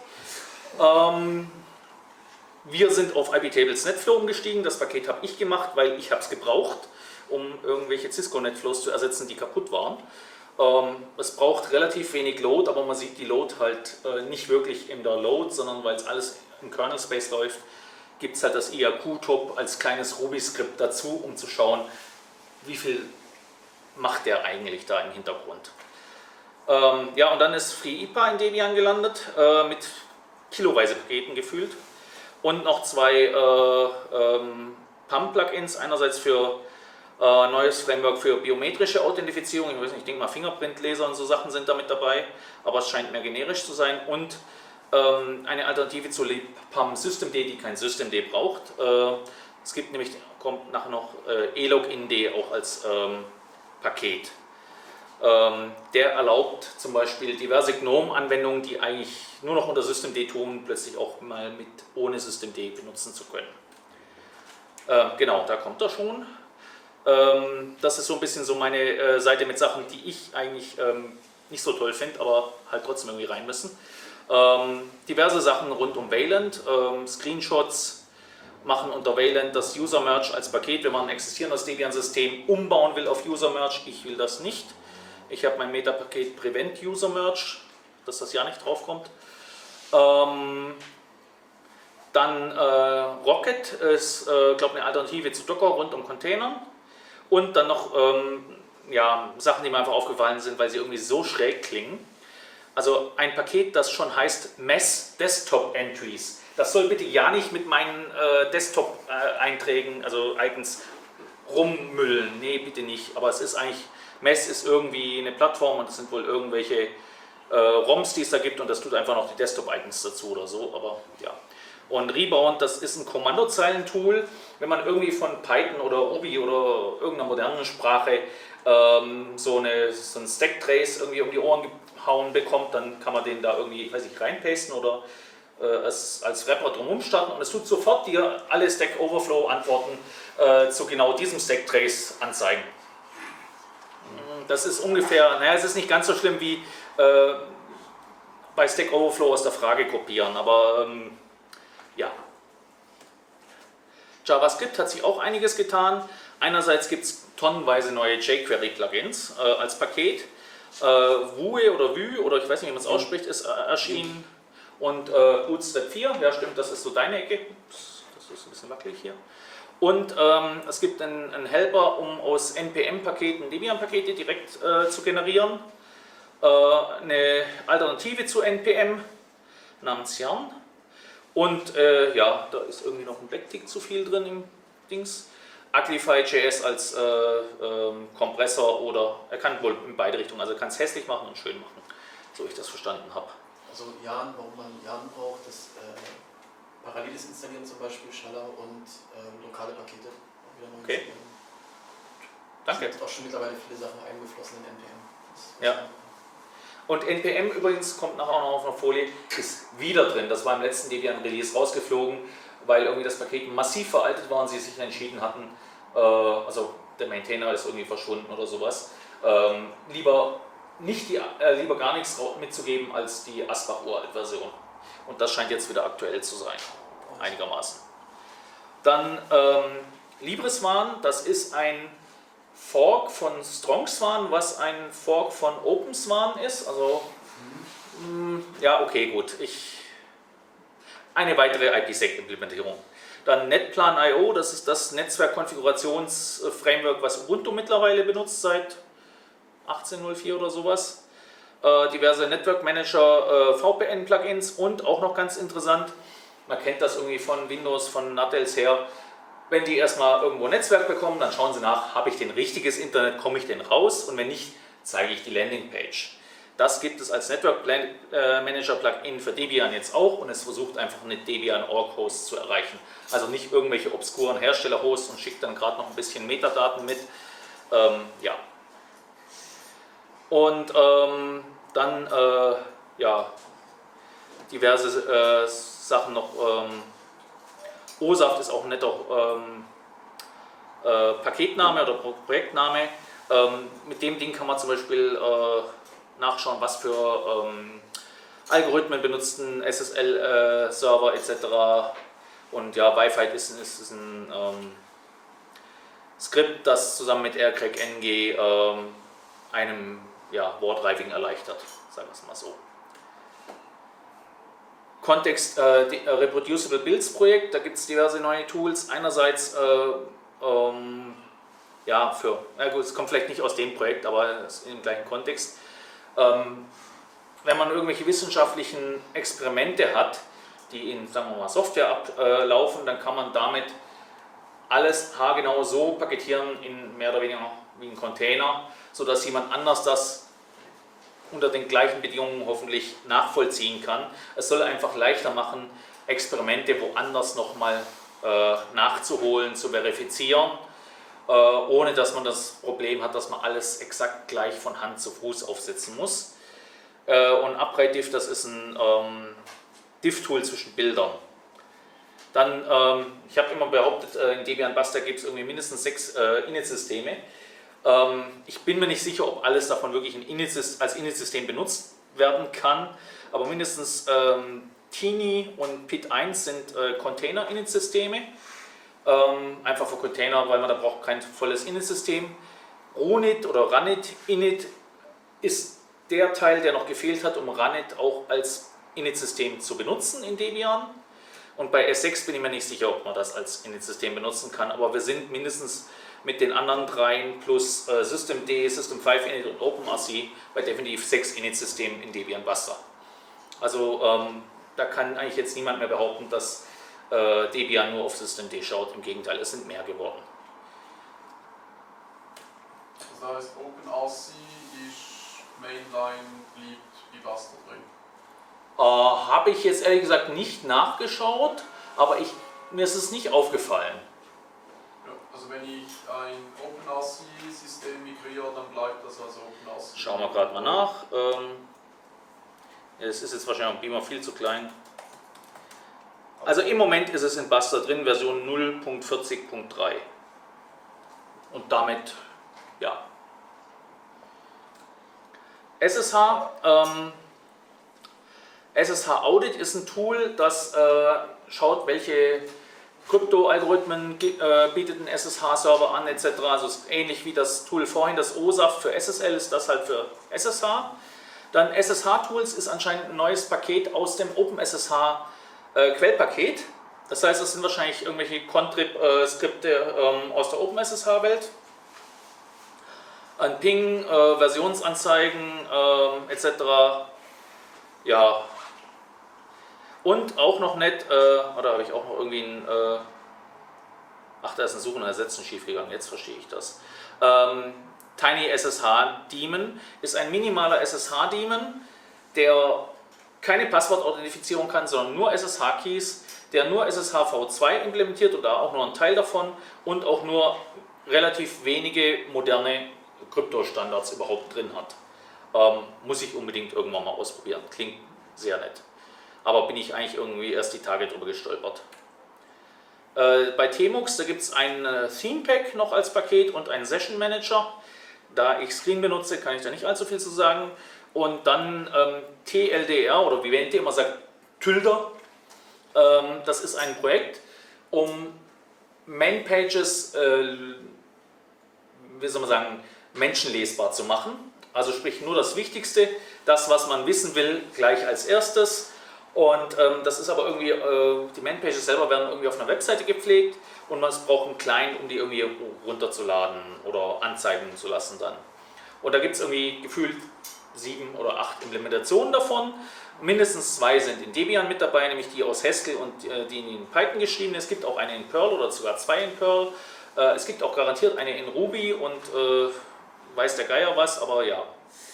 Wir sind auf iptables NetFlow umgestiegen, das Paket habe ich gemacht, weil ich habe es gebraucht, um irgendwelche Cisco NetFlows zu ersetzen, die kaputt waren. Es braucht relativ wenig Load, aber man sieht die Load halt nicht wirklich in der Load, sondern weil es alles im Kernel Space läuft, gibt es halt das IAQ-Top als kleines Ruby-Skript dazu, um zu schauen, wie viel macht der eigentlich da im Hintergrund. Ja, und dann ist FreeIPA in Debian gelandet, mit kiloweise Paketen gefühlt. Und noch zwei PAM-Plugins, einerseits für neues Framework für biometrische Authentifizierung, ich weiß nicht, ich denke mal Fingerprintleser und so Sachen sind damit dabei, aber es scheint mehr generisch zu sein. Und eine Alternative zu PAM Systemd, die kein Systemd braucht. Es gibt nämlich, kommt nachher noch elogin auch als Paket. Der erlaubt zum Beispiel diverse GNOME-Anwendungen, die eigentlich nur noch unter Systemd tun, plötzlich auch mal mit ohne Systemd benutzen zu können. Genau, da kommt er schon. Das ist so ein bisschen so meine Seite mit Sachen, die ich eigentlich nicht so toll finde, aber halt trotzdem irgendwie rein müssen. Diverse Sachen rund um Wayland, Screenshots machen unter Wayland das User Merge als Paket, wenn man ein existierendes Debian-System umbauen will auf User Merge. Ich will das nicht. Ich habe mein Meta-Paket Prevent User Merge, dass das ja nicht draufkommt. Dann Rocket ist, glaube ich, eine Alternative zu Docker rund um Containern. Und dann noch ja, Sachen, die mir einfach aufgefallen sind, weil sie irgendwie so schräg klingen. Also ein Paket, das schon heißt Mess Desktop Entries. Das soll bitte ja nicht mit meinen Desktop-Einträgen, also Icons, rummüllen. Nee, bitte nicht. Aber es ist eigentlich, Mess ist irgendwie eine Plattform und es sind wohl irgendwelche ROMs, die es da gibt und das tut einfach noch die Desktop-Icons dazu oder so. Aber ja. Und Rebound, das ist ein Kommandozeilentool. Wenn man irgendwie von Python oder Ruby oder irgendeiner modernen Sprache so ein Stack-Trace irgendwie um die Ohren gehauen bekommt, dann kann man den da irgendwie, weiß ich, reinpasten oder als Wrapper drumherum starten und es tut sofort dir alle Stack Overflow-Antworten zu genau diesem Stack-Trace anzeigen. Das ist ungefähr, naja, es ist nicht ganz so schlimm wie bei Stack Overflow aus der Frage kopieren, aber ja. JavaScript hat sich auch einiges getan. Einerseits gibt es tonnenweise neue jQuery-Plugins als Paket. Vue oder Vue, oder ich weiß nicht, wie man es ausspricht, ist erschienen. Und Bootstrap 4, ja stimmt, das ist so deine Ecke. Ups, das ist ein bisschen wackelig hier. Und es gibt einen Helper, um aus NPM-Paketen Debian-Pakete direkt zu generieren. Eine Alternative zu NPM namens Yarn. Und ja, da ist irgendwie noch ein Backtick zu viel drin im Dings. Uglify.js als Kompressor oder er kann wohl in beide Richtungen, also er kann es hässlich machen und schön machen, so ich das verstanden habe. Also Yarn, warum man Yarn braucht, das paralleles Installieren zum Beispiel schneller und lokale Pakete. Okay. Danke. Es sind auch schon mittlerweile viele Sachen eingeflossen in NPM. Ja. Und NPM übrigens, kommt nachher noch auf einer Folie, ist wieder drin. Das war im letzten Debian Release rausgeflogen, weil irgendwie das Paket massiv veraltet war und sie sich entschieden hatten, also der Maintainer ist irgendwie verschwunden oder sowas, lieber gar nichts mitzugeben als die Asbach-Uralt-Version. Und das scheint jetzt wieder aktuell zu sein, einigermaßen. Dann LibreSwan, das ist ein Fork von StrongSwan, was ein Fork von OpenSwan ist. Also, ja, okay, gut. Eine weitere IPsec-Implementierung. Dann NetPlan.io, das ist das Netzwerkkonfigurationsframework, was Ubuntu mittlerweile benutzt seit 18.04 oder sowas. Diverse Network Manager, VPN-Plugins und auch noch ganz interessant, man kennt das irgendwie von Windows, von NatEls her, wenn die erstmal irgendwo ein Netzwerk bekommen, dann schauen sie nach, habe ich denn richtiges Internet, komme ich denn raus und wenn nicht, zeige ich die Landingpage. Das gibt es als Network Manager Plugin für Debian jetzt auch und es versucht einfach eine Debian Org Host zu erreichen. Also nicht irgendwelche obskuren Hersteller-Hosts und schickt dann gerade noch ein bisschen Metadaten mit. Ja. Und dann ja, diverse Sachen noch. OSAFT ist auch ein netter Paketname oder Projektname. Mit dem Ding kann man zum Beispiel nachschauen, was für Algorithmen benutzten SSL-Server etc. Und ja, Wi-Fi ist ein Skript, das zusammen mit AirCrack-NG einem Word-Driving erleichtert, sagen wir es mal so. Kontext Reproducible Builds Projekt, da gibt es diverse neue Tools. Einerseits ja, gut, es kommt vielleicht nicht aus dem Projekt, aber im gleichen Kontext. Wenn man irgendwelche wissenschaftlichen Experimente hat, die in, sagen wir mal, Software ablaufen, dann kann man damit alles haargenau so paketieren in mehr oder weniger wie ein Container, sodass jemand anders das unter den gleichen Bedingungen hoffentlich nachvollziehen kann. Es soll einfach leichter machen, Experimente woanders nochmal nachzuholen, zu verifizieren, ohne dass man das Problem hat, dass man alles exakt gleich von Hand zu Fuß aufsetzen muss. Und UpWrite-Diff, das ist ein Diff-Tool zwischen Bildern. Dann, ich habe immer behauptet, in Debian Buster gibt es irgendwie mindestens 6 Init-Systeme. Ich bin mir nicht sicher, ob alles davon wirklich als Init-System benutzt werden kann, aber mindestens Tiny und Pit1 sind Container-Init-Systeme. Einfach für Container, weil man da braucht kein volles Init-System. Runit oder Runit Init ist der Teil, der noch gefehlt hat, um Runit auch als Init-System zu benutzen in Debian. Und bei S6 bin ich mir nicht sicher, ob man das als Init-System benutzen kann, aber wir sind mindestens mit den anderen dreien plus Systemd, System5init und OpenRC bei definitiv 6 Init-Systemen in Debian Buster. Also da kann eigentlich jetzt niemand mehr behaupten, dass Debian nur auf Systemd schaut. Im Gegenteil, es sind mehr geworden. Das heißt, OpenRC ist Mainline, bleibt wie Buster drin. Habe ich jetzt ehrlich gesagt nicht nachgeschaut, aber mir ist es nicht aufgefallen. Ja, also wenn ich ein OpenRC-System migriere, dann bleibt das als OpenRC. Schauen wir gerade mal nach. Es ist jetzt wahrscheinlich am Beamer viel zu klein. Also im Moment ist es in Buster drin, Version 0.40.3. Und damit, ja. SSH. SSH Audit ist ein Tool, das schaut, welche Krypto-Algorithmen bietet ein SSH-Server an etc. Also ist ähnlich wie das Tool vorhin, das OSAF für SSL ist das halt für SSH. Dann SSH-Tools ist anscheinend ein neues Paket aus dem OpenSSH-Quellpaket. Das heißt, das sind wahrscheinlich irgendwelche Contrib-Skripte aus der OpenSSH-Welt. Ein Ping, Versionsanzeigen etc. Ja. Und auch noch nett, oder habe ich auch noch irgendwie ein, ach, da ist ein Suchen und Ersetzen schiefgegangen, jetzt verstehe ich das. Tiny SSH Daemon ist ein minimaler SSH-Daemon, der keine Passwortauthentifizierung kann, sondern nur SSH-Keys, der nur SSH v2 implementiert oder auch nur einen Teil davon und auch nur relativ wenige moderne Kryptostandards überhaupt drin hat. Muss ich unbedingt irgendwann mal ausprobieren, klingt sehr nett. Aber bin ich eigentlich irgendwie erst die Tage drüber gestolpert. Bei Tmux, da gibt es ein Theme Pack noch als Paket und einen Session Manager. Da ich Screen benutze, kann ich da nicht allzu viel zu sagen. Und dann TLDR, oder wie Wendt immer sagt, Tülder. Das ist ein Projekt, um Man-Pages, wie soll man sagen, menschenlesbar zu machen. Also sprich nur das Wichtigste, das, was man wissen will, gleich als erstes. Und das ist aber irgendwie, die Man-Pages selber werden irgendwie auf einer Webseite gepflegt und man braucht einen Client, um die irgendwie runterzuladen oder anzeigen zu lassen dann. Und da gibt es irgendwie gefühlt 7 oder 8 Implementationen davon. Mindestens 2 sind in Debian mit dabei, nämlich die aus Haskell und die in Python geschrieben. Es gibt auch eine in Perl oder sogar 2 in Perl. Es gibt auch garantiert eine in Ruby und weiß der Geier was, aber ja.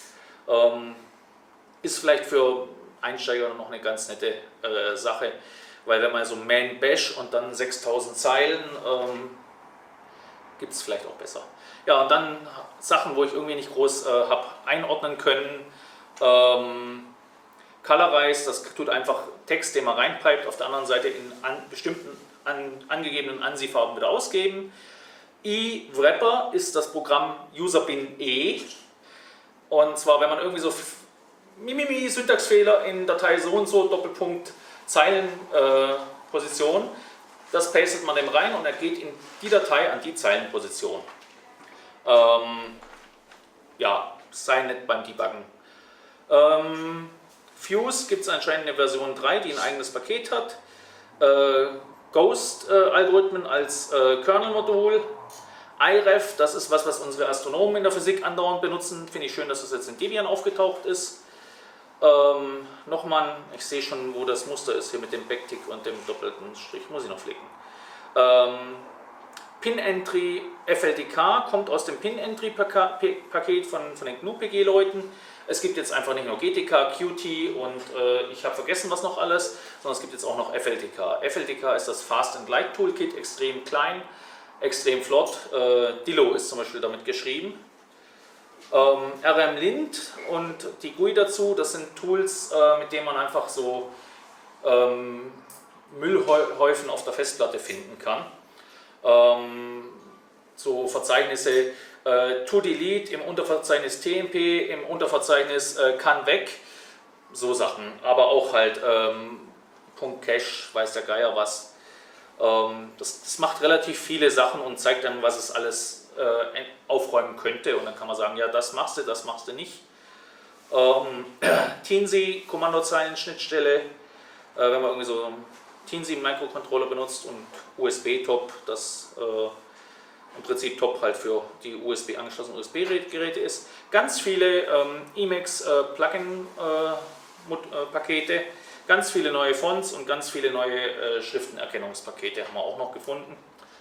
Ist vielleicht für Einsteiger noch eine ganz nette Sache, weil wenn man so Man Bash und dann 6000 Zeilen, gibt es vielleicht auch besser. Ja, und dann Sachen, wo ich irgendwie nicht groß habe einordnen können. Colorize, das tut einfach Text, den man reinpipet, auf der anderen Seite in bestimmten angegebenen ANSI-Farben wieder ausgeben. eWrapper ist das Programm Userbin E. Und zwar, wenn man irgendwie so Syntaxfehler in Datei so und so, Doppelpunkt, Zeilenposition, das pastet man dem rein und er geht in die Datei an die Zeilenposition. Ja, sei nett beim Debuggen. Fuse gibt es anscheinend eine Version 3, die ein eigenes Paket hat. Ghost-Algorithmen als Kernel-Modul. IREF, das ist was unsere Astronomen in der Physik andauernd benutzen. Finde ich schön, dass das jetzt in Debian aufgetaucht ist. Nochmal, ich sehe schon, wo das Muster ist, hier mit dem Backtick und dem doppelten Strich, muss ich noch flicken. Pin-Entry FLTK kommt aus dem Pin-Entry-Paket von den GNU-PG-Leuten. Es gibt jetzt einfach nicht nur GTK, Qt und ich habe vergessen, was noch alles, sondern es gibt jetzt auch noch FLTK. FLTK ist das Fast and Light Toolkit, extrem klein, extrem flott. Dillo ist zum Beispiel damit geschrieben. rmlint und die GUI dazu, das sind Tools, mit denen man einfach so Müllhäufen auf der Festplatte finden kann. So Verzeichnisse toDelete im Unterverzeichnis tmp, im Unterverzeichnis kann weg, so Sachen, aber auch halt .cache, weiß der Geier was. Das macht relativ viele Sachen und zeigt dann, was es alles aufräumen könnte und dann kann man sagen, ja, das machst du nicht. Teensy, Kommandozeilen-Schnittstelle, wenn man irgendwie so Teensy Microcontroller benutzt und USB-Top, das im Prinzip top halt für die USB angeschlossenen USB-Geräte ist. Ganz viele Emacs Plugin-Pakete, ganz viele neue Fonts und ganz viele neue Schriftenerkennungspakete haben wir auch noch gefunden.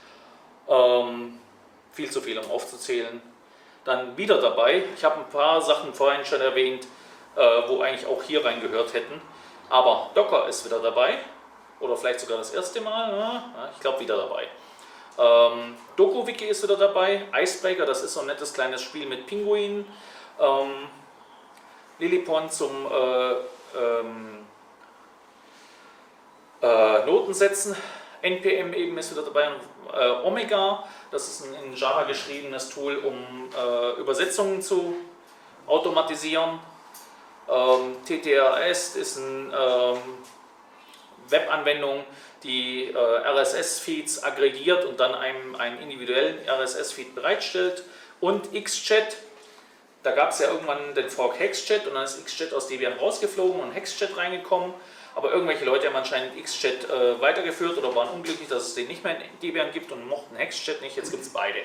Viel zu viel, um aufzuzählen. Dann wieder dabei, ich habe ein paar Sachen vorhin schon erwähnt, wo eigentlich auch hier reingehört hätten, aber Docker ist wieder dabei, oder vielleicht sogar das erste Mal, ja, ich glaube wieder dabei. DokuWiki ist wieder dabei, Icebreaker, das ist so ein nettes kleines Spiel mit Pinguinen, Lillipond zum Notensetzen, NPM eben ist wieder dabei, Omega, das ist ein in Java geschriebenes Tool, um Übersetzungen zu automatisieren. TTRS ist eine Webanwendung, die RSS-Feeds aggregiert und dann einem einen individuellen RSS-Feed bereitstellt. Und XChat, da gab es ja irgendwann den Fork HexChat und dann ist XChat aus Debian rausgeflogen und HexChat reingekommen. Aber irgendwelche Leute haben anscheinend XChat weitergeführt oder waren unglücklich, dass es den nicht mehr in Debian gibt und mochten HexChat nicht. Jetzt gibt es beide.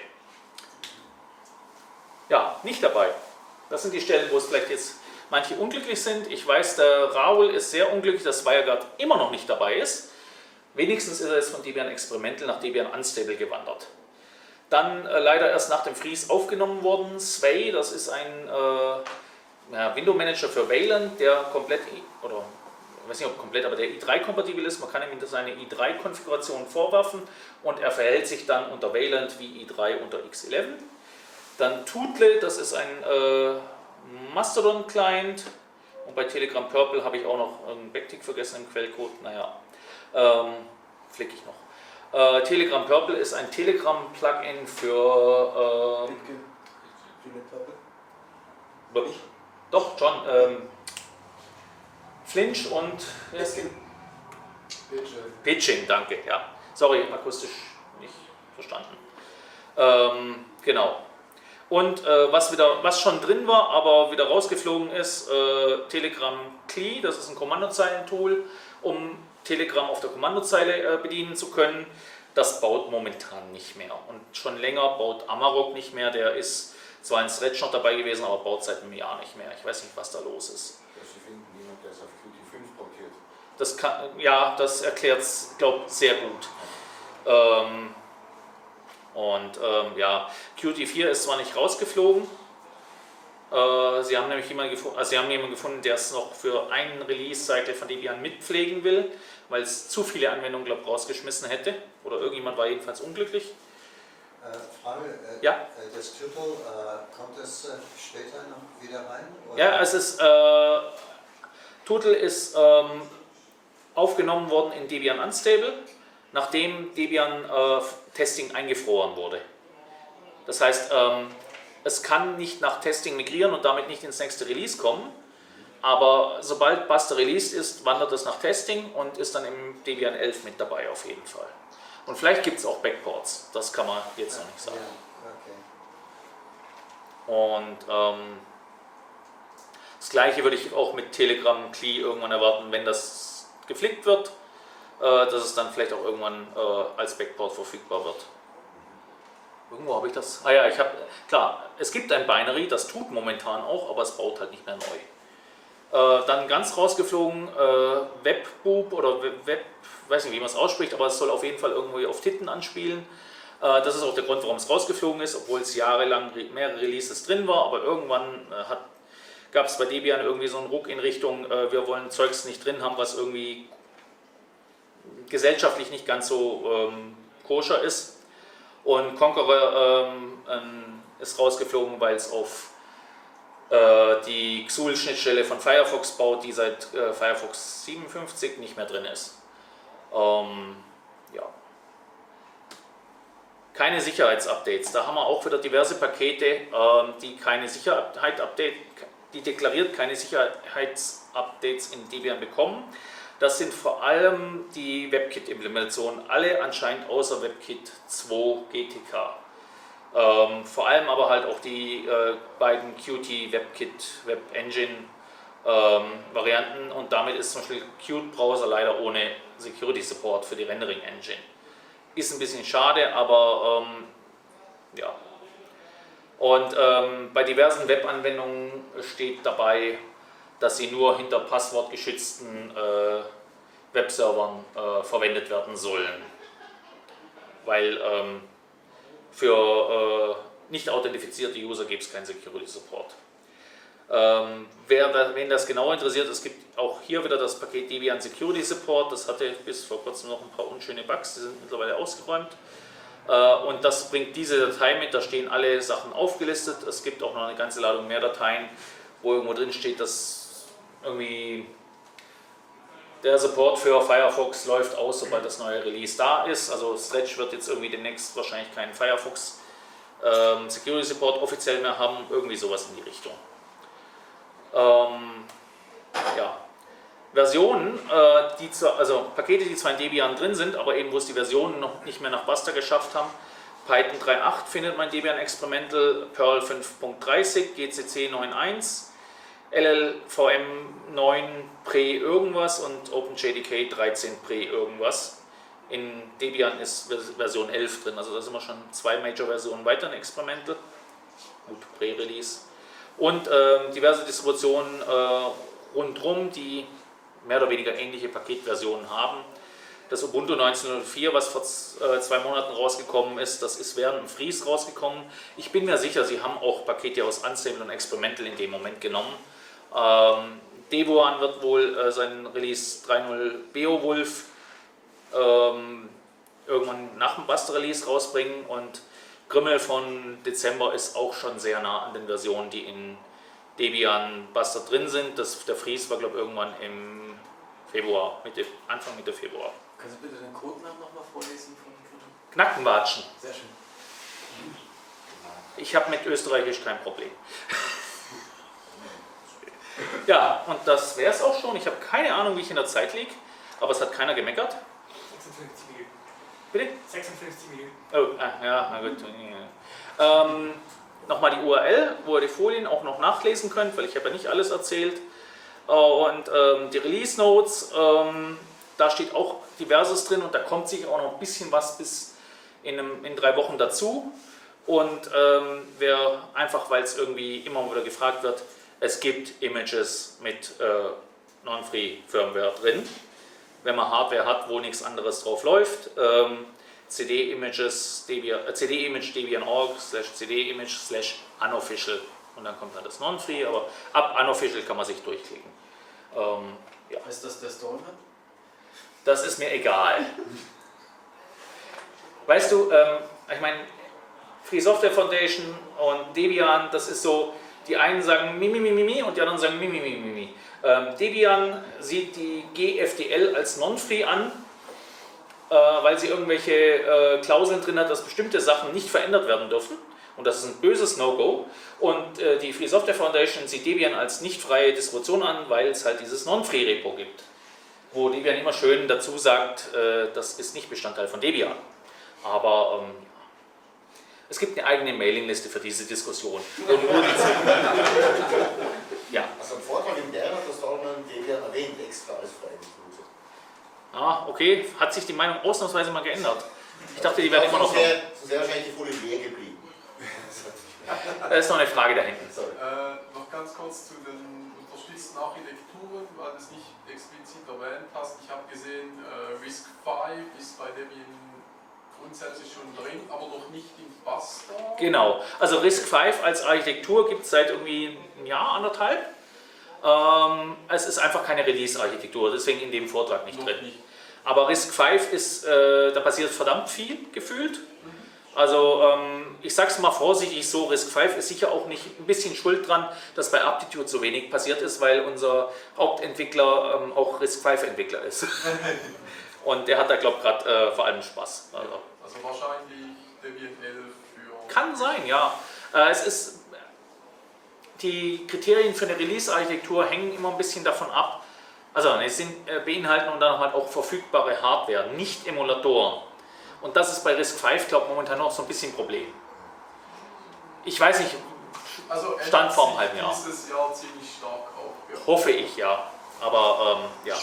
Ja, nicht dabei. Das sind die Stellen, wo es vielleicht jetzt manche unglücklich sind. Ich weiß, der Raoul ist sehr unglücklich, dass WireGuard immer noch nicht dabei ist. Wenigstens ist er jetzt von Debian Experimental nach Debian Unstable gewandert. Dann leider erst nach dem Freeze aufgenommen worden. Sway, das ist ein Window Manager für Wayland, der komplett, oder ich weiß nicht ob komplett, aber der i3-kompatibel ist. Man kann ihm seine i3-Konfiguration vorwerfen und er verhält sich dann unter Wayland wie i3 unter X11. Dann Tootle, das ist ein Mastodon-Client und bei Telegram Purple habe ich auch noch einen Backtick vergessen im Quellcode. Naja, flick ich noch. Telegram Purple ist ein Telegram-Plugin für. Doch, John. Flinch und. Pitching, danke. Ja. Sorry, akustisch nicht verstanden. Genau. Und was schon drin war, aber wieder rausgeflogen ist, Telegram CLI, das ist ein Kommandozeilentool, um Telegram auf der Kommandozeile bedienen zu können. Das baut momentan nicht mehr. Und schon länger baut Amarok nicht mehr. Der ist zwar in Stretch noch dabei gewesen, aber baut seit einem Jahr nicht mehr. Ich weiß nicht, was da los ist. Sie finden niemanden, der es auf Qt 5 portiert. Das kann, ja, das erklärt es, glaube ich, sehr gut. Ja, Qt 4 ist zwar nicht rausgeflogen, sie haben nämlich jemanden gefunden, der es noch für einen Release-Cycle von Debian mitpflegen will, weil es zu viele Anwendungen, glaube ich, rausgeschmissen hätte. Oder irgendjemand war jedenfalls unglücklich. Frage, Ja? das Tutorial, kommt das später noch wieder rein? Oder? Ja, es ist, Tutel ist aufgenommen worden in Debian Unstable, nachdem Debian Testing eingefroren wurde. Das heißt, es kann nicht nach Testing migrieren und damit nicht ins nächste Release kommen, aber sobald Buster released ist, wandert es nach Testing und ist dann im Debian 11 mit dabei auf jeden Fall. Und vielleicht gibt es auch Backports, das kann man jetzt noch nicht sagen. Ja, okay. Und das gleiche würde ich auch mit Telegram CLI irgendwann erwarten, wenn das geflickt wird, dass es dann vielleicht auch irgendwann als Backport verfügbar wird. Irgendwo habe ich das. Ah ja, klar, es gibt ein Binary, das tut momentan auch, aber es baut halt nicht mehr neu. Dann ganz rausgeflogen, Webboob oder Web, weiß nicht, wie man es ausspricht, aber es soll auf jeden Fall irgendwie auf Titten anspielen. Das ist auch der Grund, warum es rausgeflogen ist, obwohl es jahrelang mehrere Releases drin war, aber irgendwann gab es bei Debian irgendwie so einen Ruck in Richtung, wir wollen Zeugs nicht drin haben, was irgendwie gesellschaftlich nicht ganz so koscher ist. Und Conqueror ist rausgeflogen, weil es auf die XUL-Schnittstelle von Firefox baut, die seit Firefox 57 nicht mehr drin ist. Ja. Keine Sicherheitsupdates. Da haben wir auch wieder diverse Pakete, die keine die deklariert keine Sicherheitsupdates in Debian bekommen. Das sind vor allem die WebKit-Implementationen, alle anscheinend außer WebKit 2 GTK. Vor allem aber halt auch die beiden Qt WebKit Web Engine Varianten und damit ist zum Beispiel Qt Browser leider ohne Security Support für die Rendering Engine. Ist ein bisschen schade, aber Ja. Und bei diversen Webanwendungen steht dabei, dass sie nur hinter passwortgeschützten Webservern verwendet werden sollen. Weil für nicht authentifizierte User gibt es keinen Security Support. Wen das genau interessiert, es gibt auch hier wieder das Paket Debian Security Support. Das hatte bis vor kurzem noch ein paar unschöne Bugs, die sind mittlerweile ausgeräumt. Und das bringt diese Datei mit, da stehen alle Sachen aufgelistet. Es gibt auch noch eine ganze Ladung mehr Dateien, wo irgendwo drin steht, dass irgendwie der Support für Firefox läuft aus, sobald das neue Release da ist. Also Stretch wird jetzt irgendwie demnächst wahrscheinlich keinen Firefox Security Support offiziell mehr haben, irgendwie sowas in die Richtung. Ja. Versionen, also Pakete, die zwar in Debian drin sind, aber eben wo es die Versionen noch nicht mehr nach Buster geschafft haben. Python 3.8 findet man Debian Experimental, Perl 5.30, GCC 9.1, LLVM 9 Pre irgendwas und OpenJDK 13 Pre irgendwas. In Debian ist Version 11 drin, also da sind wir schon 2 Major-Versionen weiter in Experimental. Gut, Pre-Release. Und diverse Distributionen rundherum, die mehr oder weniger ähnliche Paketversionen haben. Das Ubuntu 19.04, was vor 2 Monaten rausgekommen ist, das ist während dem Freeze rausgekommen. Ich bin mir sicher, sie haben auch Pakete aus Unstable und Experimental in dem Moment genommen. Devuan wird wohl seinen Release 3.0 Beowulf irgendwann nach dem Buster-Release rausbringen und Grimmel von Dezember ist auch schon sehr nah an den Versionen, die in Debian Buster drin sind. Der Freeze war, glaube ich, irgendwann im Februar, Anfang Mitte Februar. Kannst du bitte den Codenamen nochmal vorlesen? Knackenwatschen. Sehr schön. Ich habe mit Österreichisch kein Problem. Ja, und das wäre es auch schon. Ich habe keine Ahnung, wie ich in der Zeit liege, aber es hat keiner gemeckert. 56 Minuten. Bitte? 56 Minuten. Oh, ja, na gut. Nochmal die URL, wo ihr die Folien auch noch nachlesen könnt, weil ich habe ja nicht alles erzählt. Und die Release Notes, da steht auch diverses drin und da kommt sicher auch noch ein bisschen was bis in 3 Wochen dazu. Und wer einfach, weil es irgendwie immer wieder gefragt wird, es gibt Images mit Non-Free Firmware drin. Wenn man Hardware hat, wo nichts anderes drauf läuft, CD-Image debian.org /cd-image/unofficial und dann kommt dann das Non-Free, aber ab Unofficial kann man sich durchklicken. Ja. Ist das der Stone hat? Das ist mir egal. Weißt du, ich meine, Free Software Foundation und Debian, das ist so, die einen sagen Mimi und die anderen sagen Mimi. Debian sieht die GFDL als Non-Free an, weil sie irgendwelche Klauseln drin hat, dass bestimmte Sachen nicht verändert werden dürfen. Und das ist ein böses No-Go. Und die Free Software Foundation sieht Debian als nicht freie Distribution an, weil es halt dieses Non-Free-Repo gibt. Wo Debian immer schön dazu sagt, das ist nicht Bestandteil von Debian. Aber es gibt eine eigene Mailingliste für diese Diskussion. Ja. Also im Vortrag im Lehrer hat das Stallman Debian erwähnt, extra als freie Distribution. Ah, okay. Hat sich die Meinung ausnahmsweise mal geändert? Ich dachte, die werden immer noch. So sehr wahrscheinlich die Folie leer geblieben. Da ist noch eine Frage da hinten. Noch ganz kurz zu den unterstützten Architekturen, weil du es nicht explizit erwähnt hast. Ich habe gesehen, RISC-V ist bei Debian grundsätzlich schon drin, aber noch nicht in Buster. Genau, also RISC-V als Architektur gibt es seit irgendwie einem Jahr, 1,5. Es ist einfach keine Release-Architektur, deswegen in dem Vortrag nicht drin. Aber RISC-V ist, da passiert verdammt viel gefühlt. Also ich sag's mal vorsichtig so, RISC-V ist sicher auch nicht ein bisschen schuld dran, dass bei Aptitude so wenig passiert ist, weil unser Hauptentwickler auch RISC-V-Entwickler ist. Und der hat da, glaube ich, gerade vor allem Spaß. Also wahrscheinlich Debian 11 für... Kann sein, ja. Es ist, die Kriterien für eine Release-Architektur hängen immer ein bisschen davon ab. Also es beinhalten und dann halt auch verfügbare Hardware, nicht Emulatoren. Und das ist bei RISC-V, glaube ich, momentan noch so ein bisschen ein Problem. Ich weiß nicht, also Stand vor einem halben Jahr. Dieses Jahr ziemlich stark auf. Ja. Hoffe ich, ja. Aber ja.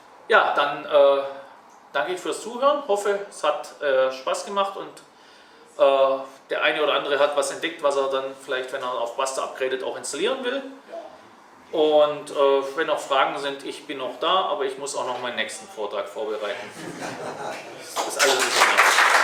Ja, dann danke ich fürs Zuhören. Hoffe, es hat Spaß gemacht und Der eine oder andere hat was entdeckt, was er dann vielleicht, wenn er auf Buster upgradet, auch installieren will. Und wenn noch Fragen sind, ich bin noch da, aber ich muss auch noch meinen nächsten Vortrag vorbereiten. Das ist alles, was ich mache.